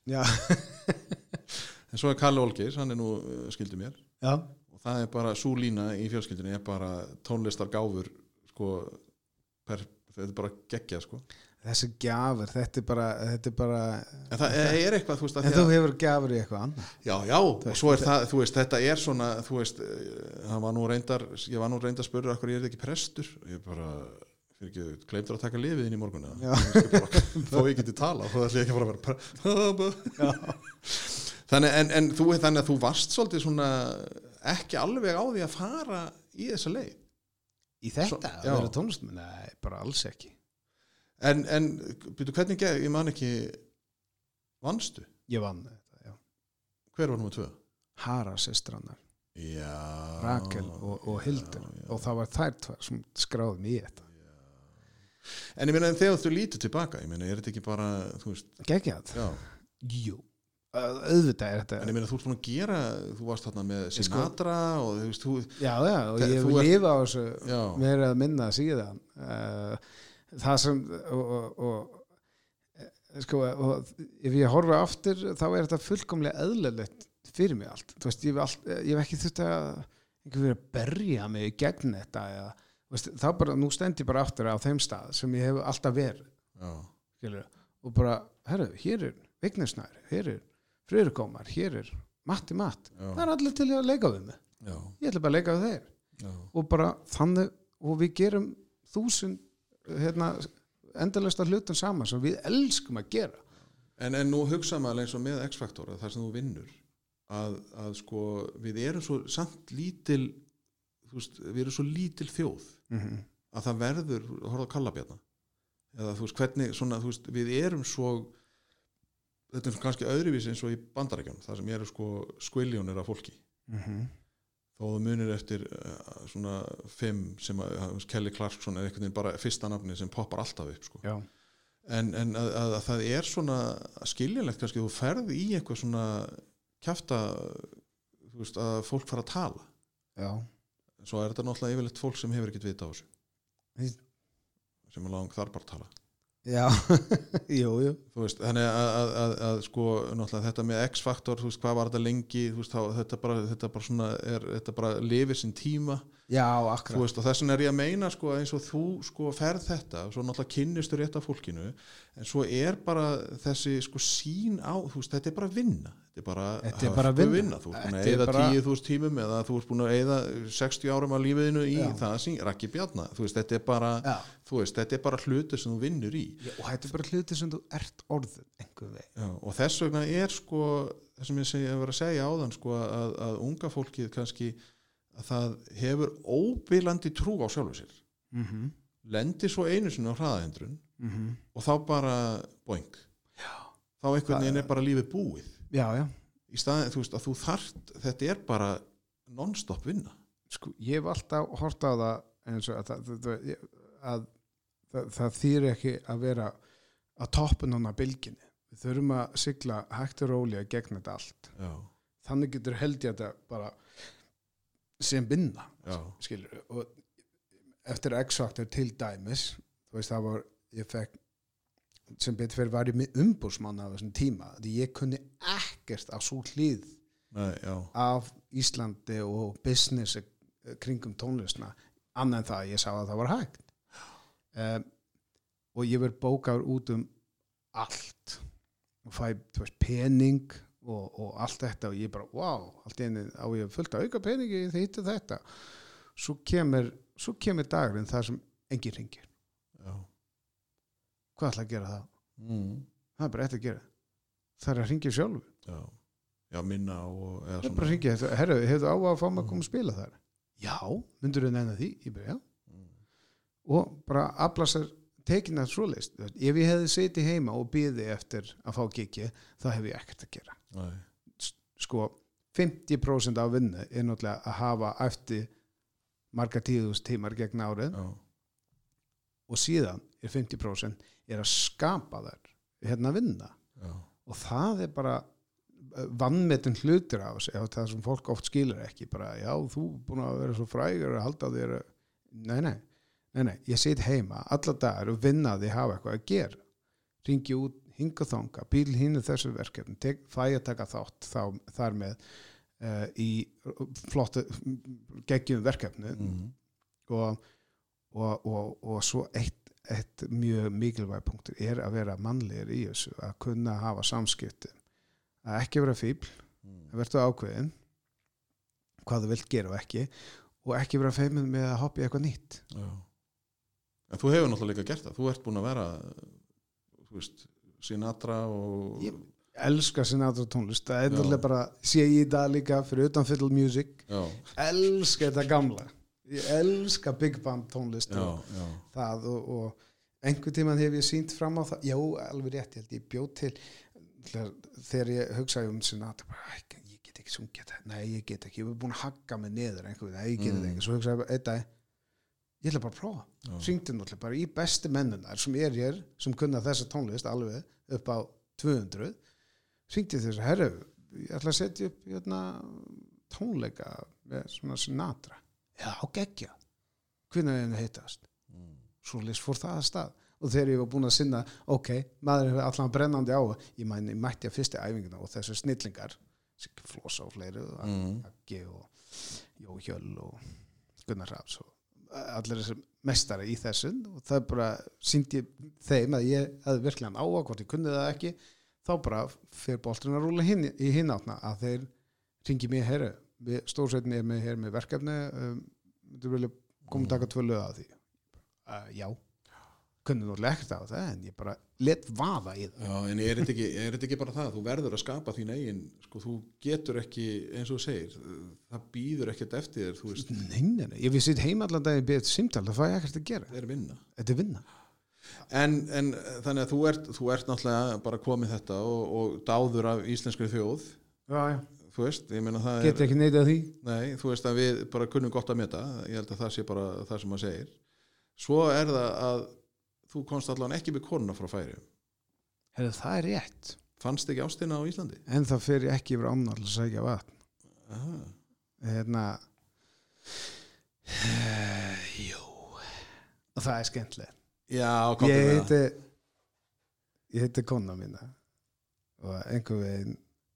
en svo er Kalli Olgeir, hann er nú skildi mér og það er bara sú lína í fjölskyldunni er bara tónlistar gáfur sko, þetta er bara geggjað sko. Þessi gjafur, þetta er bara en það er eitthvað þú veist, en þú hefur gjafur í eitthvað annað já, og svo er það, þú veist, þetta er svona þú veist, ég var nú reyndar að spyrja okkur, ég er ekki prestur og ég bara gleymdur að taka lyfið inn í morgun þó ég geti tala þá ætla ég ekki að vera þannig að þú varst svolítið svona ekki alveg á því að fara í þessa leið í þetta, að vera tónlistamenn? Nei, bara alls ekki. En byrju, hvernig ég man ekki vannstu? Ég vann þetta, já. Hver var númer 2? Hara systrannar, Já, Rakel og Hildur, og það var þær tvær sem skráði mig í þetta. En ég meina, en þegar þú lítur tilbaka, ég meina, þetta ekki bara, þú veist... Geggjað? Já. Jú, auðvitað er þetta... En ég meina, þú ert búin að gera, þú varst þarna með Sinatra og þú veist, þú... Já, og ég hef lifað á þessu meira að minna síðan. Það sem, og ef ég horfa aftur, þá er þetta fullkomlega eðlilegt fyrir mig allt. Þú veist, ég hef ekki þurft að berja mig í gegn þetta, eða... Það bara, nú stend ég bara aftur á þeim stað sem ég hef alltaf verið. Skilur, og bara, herru, hér er Vignisnær, hér er Friðrikómar, hér er Matti Matt. Það er allir til að leika við mig. Ég ætla bara að leika við þeir. Og bara þannig, og við gerum 1000 endalaustar hlutum saman sem við elskum að gera. En nú hugsa maður eins og með X-Factor, þar sem þú vinnur, að sko, við erum svo samt lítil, þú veist, við erum svo lítil þjóð að það verður, horfðu á Kallabjarna eða þú veist, hvernig svona, þú veist, við erum svo, þetta er kannski öðruvísi eins og í Bandaríkjunum, þar sem eru sko skviljónir af fólki þó þú munir eftir svona 5 sem að Kelly Clarkson er einhvern veginn bara fyrsta nafni sem poppar alltaf upp sko. En að það er svona skiljanlegt kannski, þú ferð í eitthvað svona kjafta, þú veist, að fólk fara að tala svo er þetta náttúrulega yfirleitt fólk sem hefur ekkert vita á þessu sem er þar bara að tala jú þú veist, þannig að sko náttúrulega þetta með X-Factor, þú veist, hvað var þetta lengi, þú veist, þetta bara svona þetta bara lifir sinn tíma akkurat, þú veist, og þess vegna er ég að meina sko eins og þú sko ferð þetta svo náttúrulega kynnistur rétt af fólkinu en svo er bara þessi sko sín á, þú veist, þetta er bara vinna þetta er bara vinna þú ert búin að eyða 10.000 tímum eða þú ert búin að eyða 60 árum af lífiðinu í það sem Raggi Bjarna, þú veist, þetta er bara þú veist, þetta er bara hluti sem þú vinnur í og þetta er bara hluti sem þú ert orðin einhver veginn og þess vegna er sko það sem ég var að segja áðan sko að unga fólkið kannski að það hefur óbilandi trú á sjálfu sér lendir svo einu sinni á hraðahindrun og þá bara boing þá einhvern veginn er bara lífið búið í staðin, þú veist, að þú þarft þetta er bara non-stop vinna sko, ég hef alltaf hort á það eins og að það þýr ekki að vera að toppun á bylginni við þurfum að sigla hægt og rólega gegn þetta allt þannig getur held ég þetta bara sem vinna skilur, og eftir X-Factor til dæmis þú veist, það var, ég fekk sem betur fyrir var ég með umbúsmann á þessum tíma, því ég kunni ekkert á svo hlið af Íslandi og business kringum tónlistna annað en það, ég sá að það var hægt og ég verð bókaður út allt og fæ pening og allt þetta og ég bara, wow, allt einu á ég fullt að auka peningi, það hittu þetta svo kemur dagurinn þar sem enginn hringir hvað ætla að gera það? Það er bara eftir að gera það er að hringja sjálfur minna og það er bara að hringja, herru, hefðu á að fá mig að koma að spila þar já, myndur þau nefna því? Ég bara, já og bara afla sér tekin að svoleist ef ég hefði setið heima og biði eftir að fá giggi, þá hef ég ekkert að gera sko 50% af vinnu er náttúrulega að hafa eftir marga 10.000 tímar gegn árið og síðan er 50% er að skapa þær vinna og það er bara vannmetin hlutir á þessu það sem fólk oft skilur ekki bara, já, þú er búin að vera svo frægur að halda þér nei, ég sit heima alla dagar og vinna því hafa eitthvað að gera ringi út, hinga þanga bíl hínu þessu verkefni, fæ að taka þátt þar með í flottu geggjum verkefni og svo eitt mjög mikilvæg punktur er að vera mannlegir í þessu, að kunna hafa samskipti, að ekki vera fíbl að verða ákveðin hvað þú vilt gera og ekki vera feimin með að hoppa í eitthvað nýtt En þú hefur náttúrulega líka gert það, þú ert búin að vera þú veist, Sinatra og ég elska Sinatra tónlist, það er náttúrulega bara sé ég í dag líka fyrir utan Fiddle Music elska þetta gamla ég elska big band tónlist það og einhvern tímann hef ég sýnt fram á það, já, alveg rétt, ég bjóð til þegar ég hugsaði Sinatra, ég get ekki sungið þetta, nei, ég get ekki, ég hef búin að hagga mig niður einhvern veginn, ég get þetta ekki, svo hugsaði ég einn dag, ég ætla bara að prófa, syngdi náttúrulega bara í bestu mennunar sem hér, sem kunna þessa tónlist alveg upp á 200, syngdi þess að herru, ég ætla að setja upp tónleika með svona Sinatra, já, geggja, hvernig henni heitast, svo fór það að stað og þegar ég var búin að sinna maður hefur allan brennandi á ég mætti að fyrstu æfinguna og þessu snillingar Flosa og fleiri Aggi og Jó Hjöll og Gunnar Hrafs og allir þessir mestari í þessu og það bara sýndi þeim að ég hefði virkilega áhuga hvort ég kunni það ekki þá bara fyrir bolturinn að rúla í hinn átna að þeir ringi mig herru, stórsveitin er með hér með verkefni þú vilja koma að taka 2 lög af því já, kunni náttúrulega ekkert á það en ég bara let vaða í það. Já, en er þetta ekki bara það, þú verður að skapa þín eigin, sko, þú getur ekki eins og þú segir, það býður ekkert eftir þér, þú veist. Nei, ég við sitt heim allan dag í beðið símtal, það fæ ég ekkert að gera. Þetta er vinna. En þannig að þú ert náttúrulega bara komið þetta og dáður af íslenskri þjóð. Já. Þú veist, ég meina það Get ekki neitað því. Nei, þú veist að við bara kunnum gott að meta, ég held að það sé bara það sem maður segir. Svo er það að þú komst allan ekki með konuna frá Færeyjum. Hefur það er rétt. Fannst ekki ástina á Íslandi? En það fer ég ekki yfir ána til að segja vatn. Jú. Og það er skemmtilegt. Já, komdu með það. Ég heiti kona mína og einhver veginn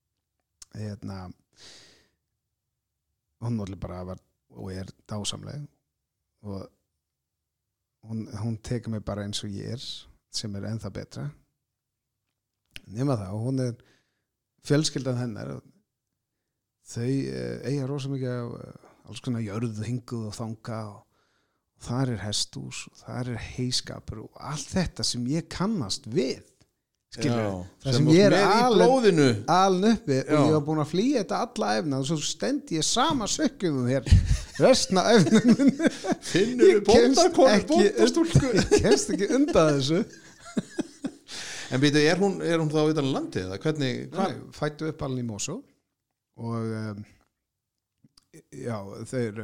hún allir bara var og er dásamleg og hún tekur mig bara eins og ég er sem er ennþá betra nema það og hún er fjölskyldan hennar og þau eiga rosa mikið alls konar jörð hinguð og þanga og þar er hesthús og þar er heiskapur og allt þetta sem ég kannast við skilur, það sem ég er aln uppi og ég var búin að flýja þetta alla efna og svo stendi ég sama sökjum hér restna efnum finnur við bóndarstúlku ég kemst ekki undan þessu en býtu, er hún þá utan landi eða hvernig? Fættu upp alveg í Mosó og já, þeir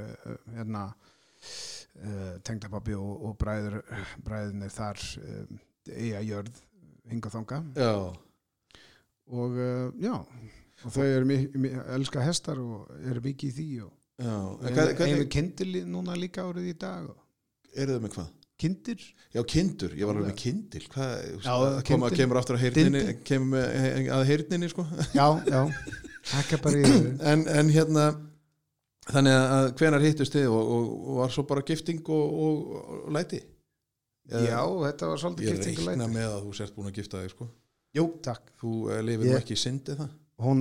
tengdapabbi og bræðinir þar eiga jörð hingað þanga og já og þau eru elska hestar og eru mikið í því og einu kindir núna líka árið í dag eru þau með hvað? Kindir? Já, kindur, ég var alveg með kindil kemur aftur að heyrninni kemur að heyrninni sko já, ekki bara í en þannig að hvenær hittust þið og var svo bara gifting og læti? Já, þetta var svolítið gifting og læti. Ég reikna með að þú sért búin að gifta þig, sko. Jú, takk. Þú lifir nú ekki í syndi það?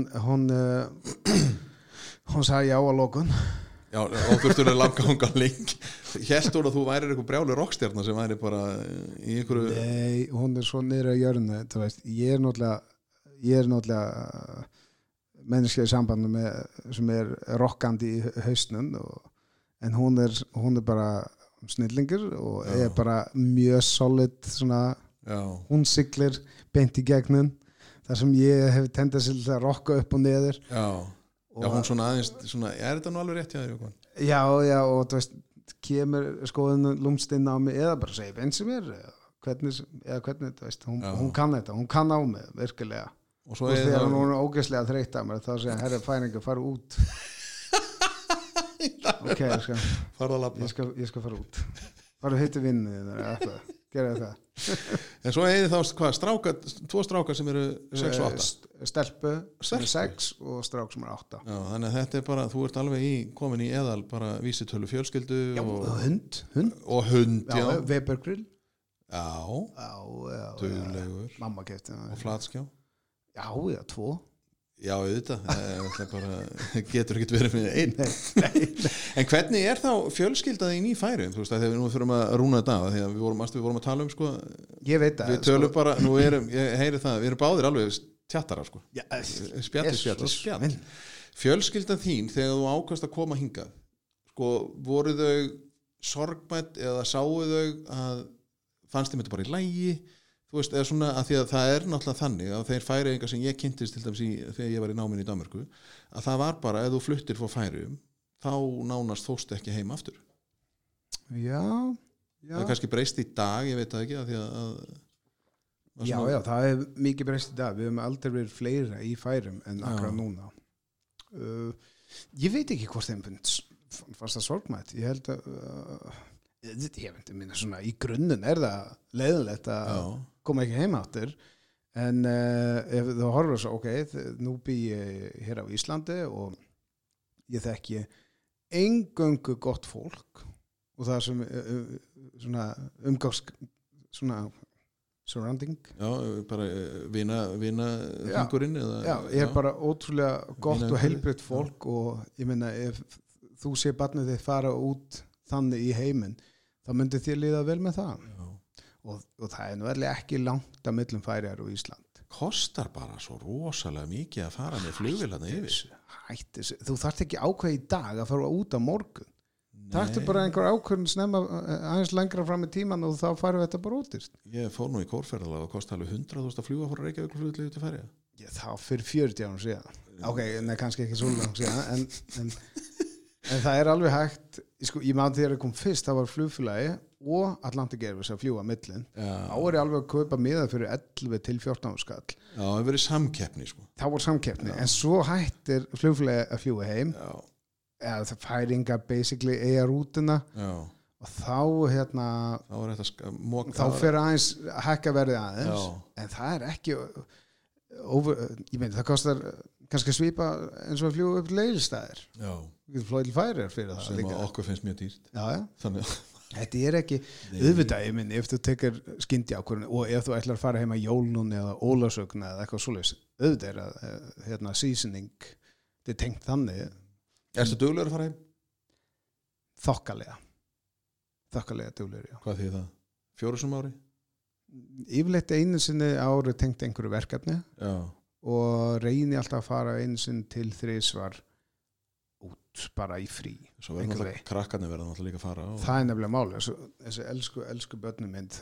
Hún sagði já að lokun. Já, og þurftur að langa lengi. Hélt hún að þú værir eitthvað brjálu rockstjarna sem væri bara í einhverju... Nei, hún er svo niður að jörnu, þú veist. Ég er náttúrulega menneskja í sambandi með sem er rockandi í hausnum en hún er bara snillingur og er bara mjög solid svona hún siglir beint í gegnum þar sem ég hef tendað til að rocka upp og neður já, hún svona aðeins svona, er þetta nú alveg rétt hjá þér? Já, og þú veist kemur skoðun lúmst inn á mig eða bara segir eins sem er hvernig þú veist, hún kann þetta hún kann á mig, virkilega og þegar hún er ógeðslega þreytt að mér þá segja, herri færingur, fara út ok, ég skal fara út fara að hitta vinnu gera það en svo heiði þá tvo strákar sem eru 6 og 8 stelpu sem er 6 og strák sem er 8 já, þannig að þetta er bara, þú ert alveg komin í eðal bara vísitölu fjölskyldu já, og hund já, Webergrill já, duglegur mamma kefti og flatskjá já, 2 já, auðvitað, getur ekkert verið með einn en hvernig er þá fjölskyldaðin í Færeyjum, þú veist, þegar við nú fyrir að rúna þetta af því að við vorum að tala sko, ég veit það við tölum bara, ég heyri það við erum báðir alveg tjattara sko. spjall fjölskyldan þín, þegar þú ákvæmst að koma hingað sko, voru þau sorgmætt eða sáu þau að fannst þeim þetta bara í lagi, þú veist, eða svona að því að það er náttúrulega þannig að þeir Færeyingar sem ég kynntist til dæmis þegar ég var í náminu í Danmörku, að það var bara ef þú fluttir frá Færeyjum þá nánast fórst ekki heim aftur. Já. Það er kannski breyst í dag, ég veit það ekki, að því að Já, það er mikið breyst í dag. Við höfum aldrei verið fleira í Færeyjum en akkurat núna. Ég veit ekki hvort þeim fannst það sorgmætt. Ég held að ég minna svona í grunninn það leiðinlegt að koma ekki heim aftur, en ef þú horfir svo, nú bý ég hér á Íslandi og ég þekki eingöngu gott fólk og það sem svona umgangs svona surrounding. Já, bara vina þingurinn eða. Já, ég er bara ótrúlega gott og heilbrigt fólk og ég meina ef þú sé barnið þið fara út þannig í heiminn, þá myndi þér líða vel með það. Og það er nú ekki langt að millum Færeyjar og Ísland. Kostar bara svo rosalega mikið að fara með flugvélarna yfir. Hættis, þú þarft ekki ákveð í dag að fara út á morgun. Taktu bara einhver ákvörðun snemma aðeins lengra fram í tíman og þá farum við þetta bara útist. Ég fór nú í kórferðalag og kosti alveg 100.000 að fljúga frá Reykjavíkurflugvelli til Færeyja. Þá fyrir 40 árum síðan. Kannski ekki svo langt síðan, en það er alveg hægt. Ég man þegar ég kom fyrst, það var flugfélagi og Atlantic Airways að fljúga millin. Þá er ég alveg að kaupa miða fyrir 11 til 14 skall. Já, það verið samkeppni Þá var samkeppni, en svo hættir flugfélagi að fljúga heim. Það Færeyingar basically eiga rútuna og þá þá fer aðeins hækka verið aðeins, en það er ekki ég meina það kostar kannski svipa eins og að fljúga upp leigustæðir. Við getum flóið til Færeyjar fyrir það sem að okkur finnst mjög dýrt. Þannig þetta er ekki auðvitað, ég meina ef þú tekur skyndi ákvörðun og ef þú ætlar að fara heim að jólun eða ólasögn eða eitthvað svoleiðis, auðvitað er að seasoning þetta er tengt þannig. Ertu duglegur að fara heim? Þokkalega duglegur, já. Hvað þýðir það? 4 sinni ári? Yfirleitt einu sinni ári tengt einhverju verkefni. Já. Og reyni alltaf að fara einu sinni til 3 út bara í frí. Svo verður náttúrulega krakkarnir verða náttúrulega líka að fara. Það er nefnilega máli. Þessi elsku börnum minn,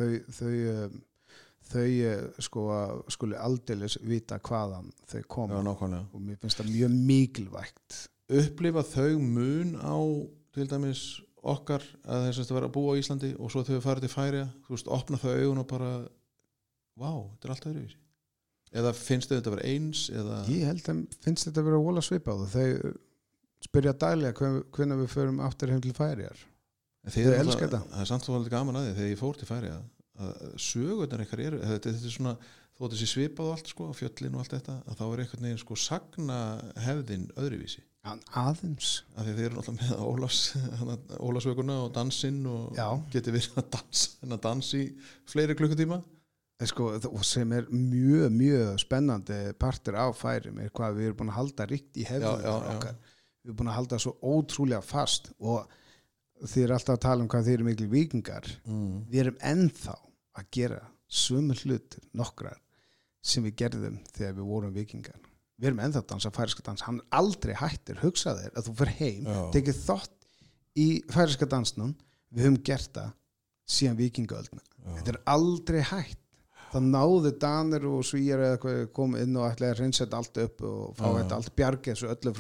þau skuli aldeilis vita hvaðan þau koma. Já, nákvæmlega. Og mér finnst það mjög mikilvægt. Upplifa þau mun á til dæmis okkar að þess að vera að búa á Íslandi og svo þau farið til Færeyja, þú veist, opna þau augun og bara þetta er allt öðruvísi. Eða finnst þau þetta að vera eins eða? Ég held að finnst þetta að vera vola svipað og þau spyrja daglega hvenær við förum aftur heim til Færeyjar. Þau elska þetta. Það er samt svo alveg gaman að því þegar ég fór til Færeyja að sögurnar ykkar eru, þetta er svona þó þessi svipað og allt fjöllin og allt þetta, að þá er einhvern veginn sagna hefðin öðruvísi. Aðeins. Af því þeir eru náttúrulega með Ólafsvökunna og dansinn og geti verið að dansa í fleiri klukkutíma. Og sem er mjög, mjög spennandi partur af Færeyjum er hvað við erum búin að halda ríkt í hefðunar okkar. Við erum búin að halda svo ótrúlega fast og þið er alltaf að tala um hvað þið eru mikil víkingar. Við erum ennþá að gera sömu hlutir nokkrar sem við gerðum þegar við vorum víkingar. Við erum ennþá að dansa færeyska dans, hann aldrei hættir, hugsa þér að þú fer heim, tekið þátt í færeyska dansnum, við höfum gert það síðan víkingaöldina. Þetta er aldrei hætt. Það náðu Danir og Svíjar eða eitthvað koma inn og ætlaði að hreinsa þetta allt upp og fá þetta allt bjargið þessu öllu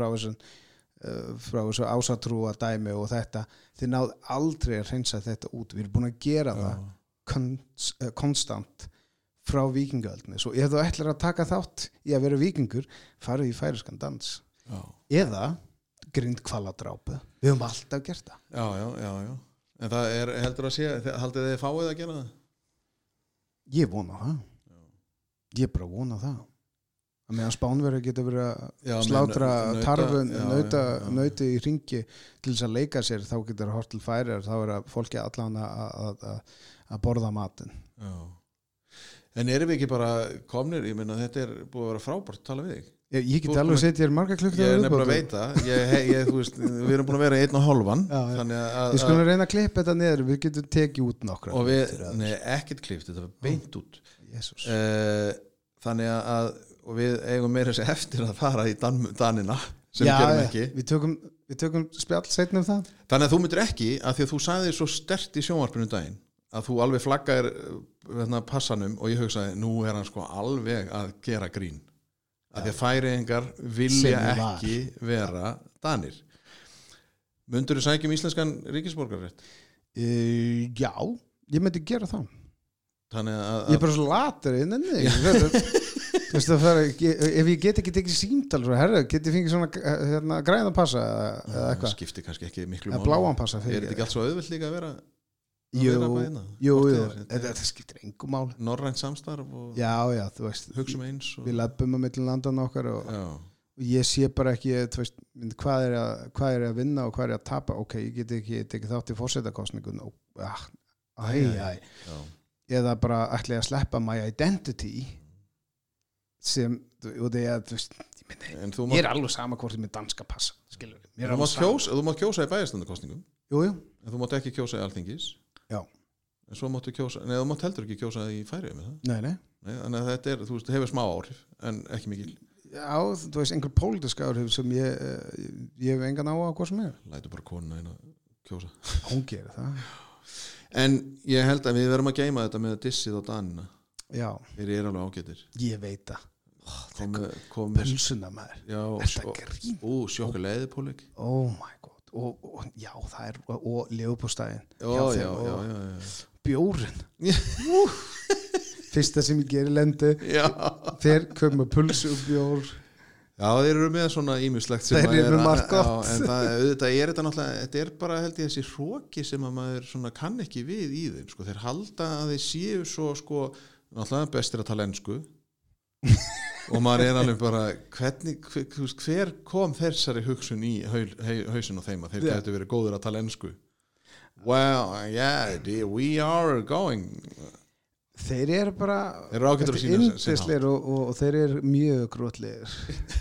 frá þessu ásatrúa dæmi og þetta. Þið náðu aldrei að hreinsa þetta út. Við erum búin að gera það konstant frá víkingaöldinni. Svo ef þú ætlar að taka þátt í að vera víkingur, farið í færeyskan dans. Eða grindhvaladrápu. Við höfum alltaf gert það. Já. En það er, heldur að sé, haldið þið fáið að gera það? Ég vona það. Ég bara vona það. Að meðan Spánverjar geta verið að slátra tarfun, nauti í hringi til þess að leika sér, þá getur það hort til Færeyjar, þá er að fólki allan að borða matinn. Já. En erum við ekki bara komnir, ég meina þetta er búið að vera frábært að tala við þig. Ég get alveg að setja þér marga klukkur. Ég er nefnilega að veita, þú veist, við erum búin að vera 1,5. Við skulum reyna að klippa þetta niður, við getum tekið út nokkra. Og ekkert klippt, þetta var beint út. Þannig að og við eigum meira þessi eftir að fara í Danina sem gerum ekki. Við tökum spjall seinna um það. Þannig að þú myndir ekki, að því að þú sagði svo sterkt í sjónvarpinu daginn að þú alveg flaggaðir passanum og ég hugsaði, nú hann sko alveg að gera grín að því að Færeyingar vilja ekki vera Danir. Mundurðu sækja íslenskan ríkisborgararétt? Já, ég myndi gera það. Þannig að ég er bara svo latur ef ég get ekki tekið símtal svo, herra, get ég fengið svona græðan passa eða eitthvað. Það skiptir kannski ekki miklu máli. Bláan passa. Er þetta ekki allt svo auðvelt líka að vera? Jú, þetta skiptir engu máli. Norrænt samstarf og já, þú veist, hugsum eins og... við löpum á milli landan okkar og ég sé bara ekki, þú veist, hvað er að vinna og hvað er að tapa. Ok, ég get ekki tekið þátt í forsetakosningun eða bara ætla ég að sleppa my identity sem, og það er, þú veist, ég er alveg sama hvort ég með danska passa, skilur við. Þú mátt kjósa í bæjarstændakosningum. Jú. En þú mátt ekki kjósa í Alþingis. Já. En svo máttu kjósa, þú mátt heldur ekki kjósa í Færeyjum, er það? Nei. Þannig að þetta er, þú veist, hefur smá áhrif, en ekki mikil. Já, þú veist, einhver pólitíska áhrif sem ég hef engan á hvað sem er. Lætu bara konuna inn að kjósa. Hún gerir það. En ég held að við verðum að geyma þetta með dissið á Danina. Já. Þeir eru alveg ágætir. Ég veit það. Pulsuna maður. Já. Þetta grín. Sjokka leiðipólik. Oh my god. Og já, það er, og leðupóstæðin. Já. Bjórin. Fyrsta sem ég gerir lendi. Já. Þeir koma pulsu og bjór. Já, þeir eru með svona ýmislegt sem þeir eru margt gott. En auðvitað er þetta náttúrulega, þetta er bara held ég þessi hroki sem að maður svona kann ekki við í þeim, sko. Þeir halda að þeir séu svo, sko, náttúrulega bestir að tala ensku og maður er alveg bara, hver kom þessari hugsun í hausin og þeim að þeir gætu verið góður að tala ensku? Well, yeah, we are going... Þeir eru bara yndislegir og þeir eru mjög grótlegir.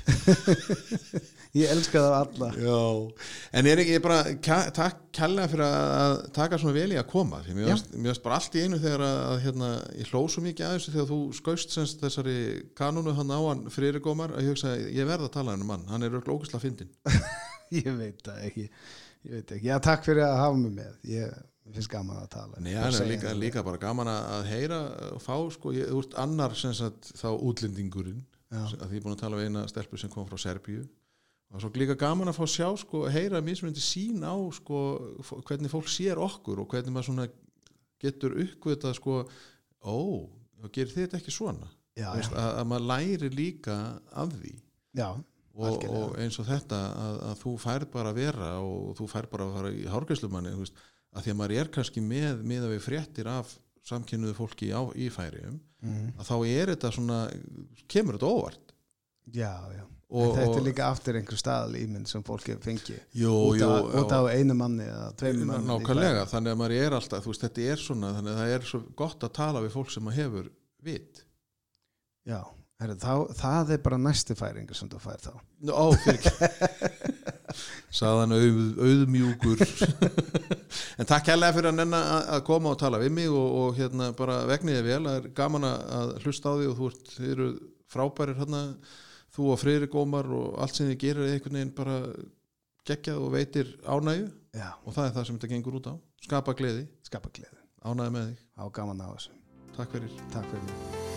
Ég elska það alla. Já, en er ekki ég bara takk kærlega fyrir að taka svona vel í að koma, því mér varst bara allt í einu þegar að ég hló svo mikið að þessu þegar þú skaust semst þessari kanónu hann á hann Friðrik Ómar að ég hugsaði, ég verð að tala um mann, hann er örugglega ógeðslega fyndinn. Ég veit það ekki. Já, takk fyrir að hafa mig með. Ég finnst gaman að tala. Nei, það er líka bara gaman að heyra og fá, sko, þú ert annar sem sagt þá útlendingurinn, að því ég er búin að tala við eina stelpu sem kom frá Serbíu og svo líka gaman að fá sjá, sko, heyra mismunandi sín á, sko, hvernig fólk sér okkur og hvernig maður svona getur uppgötað, sko, gerir þið þetta ekki svona? Já. Veist, að maður læri líka af því. Já. Og eins og þetta að þú færð bara að vera og þú færð bara að fara í hárgreiðslumanni, þú veist, að því að maður er kannski með að við fréttir af samkynnuðu fólki í Færeyjum, að þá er þetta svona, kemur þetta óvart. Já. En þetta er líka aftur einhver staðalímynd sem fólki fengi út á einu manni eða tveimur manni. Nákvæmlega, þannig að maður er alltaf, þú veist, þetta er svona, þannig að það er svo gott að tala við fólk sem maður hefur vit. Já, það er bara næsti færingur sem þú fær þá. Fyrir ekki. Sagðan auðmjúkur. En takk kærlega fyrir að nenna að koma og tala við mig og bara vegniði vel, það er gaman að hlusta á því og þið eru frábærir þú og Friðrik Ómar og allt sem þið gerir einhvern veginn bara geggjað og veitir ánægju. Já. Og það er það sem þetta gengur út á, skapa gleði. Ánægju með þig. Á gaman á þessu. Takk fyrir.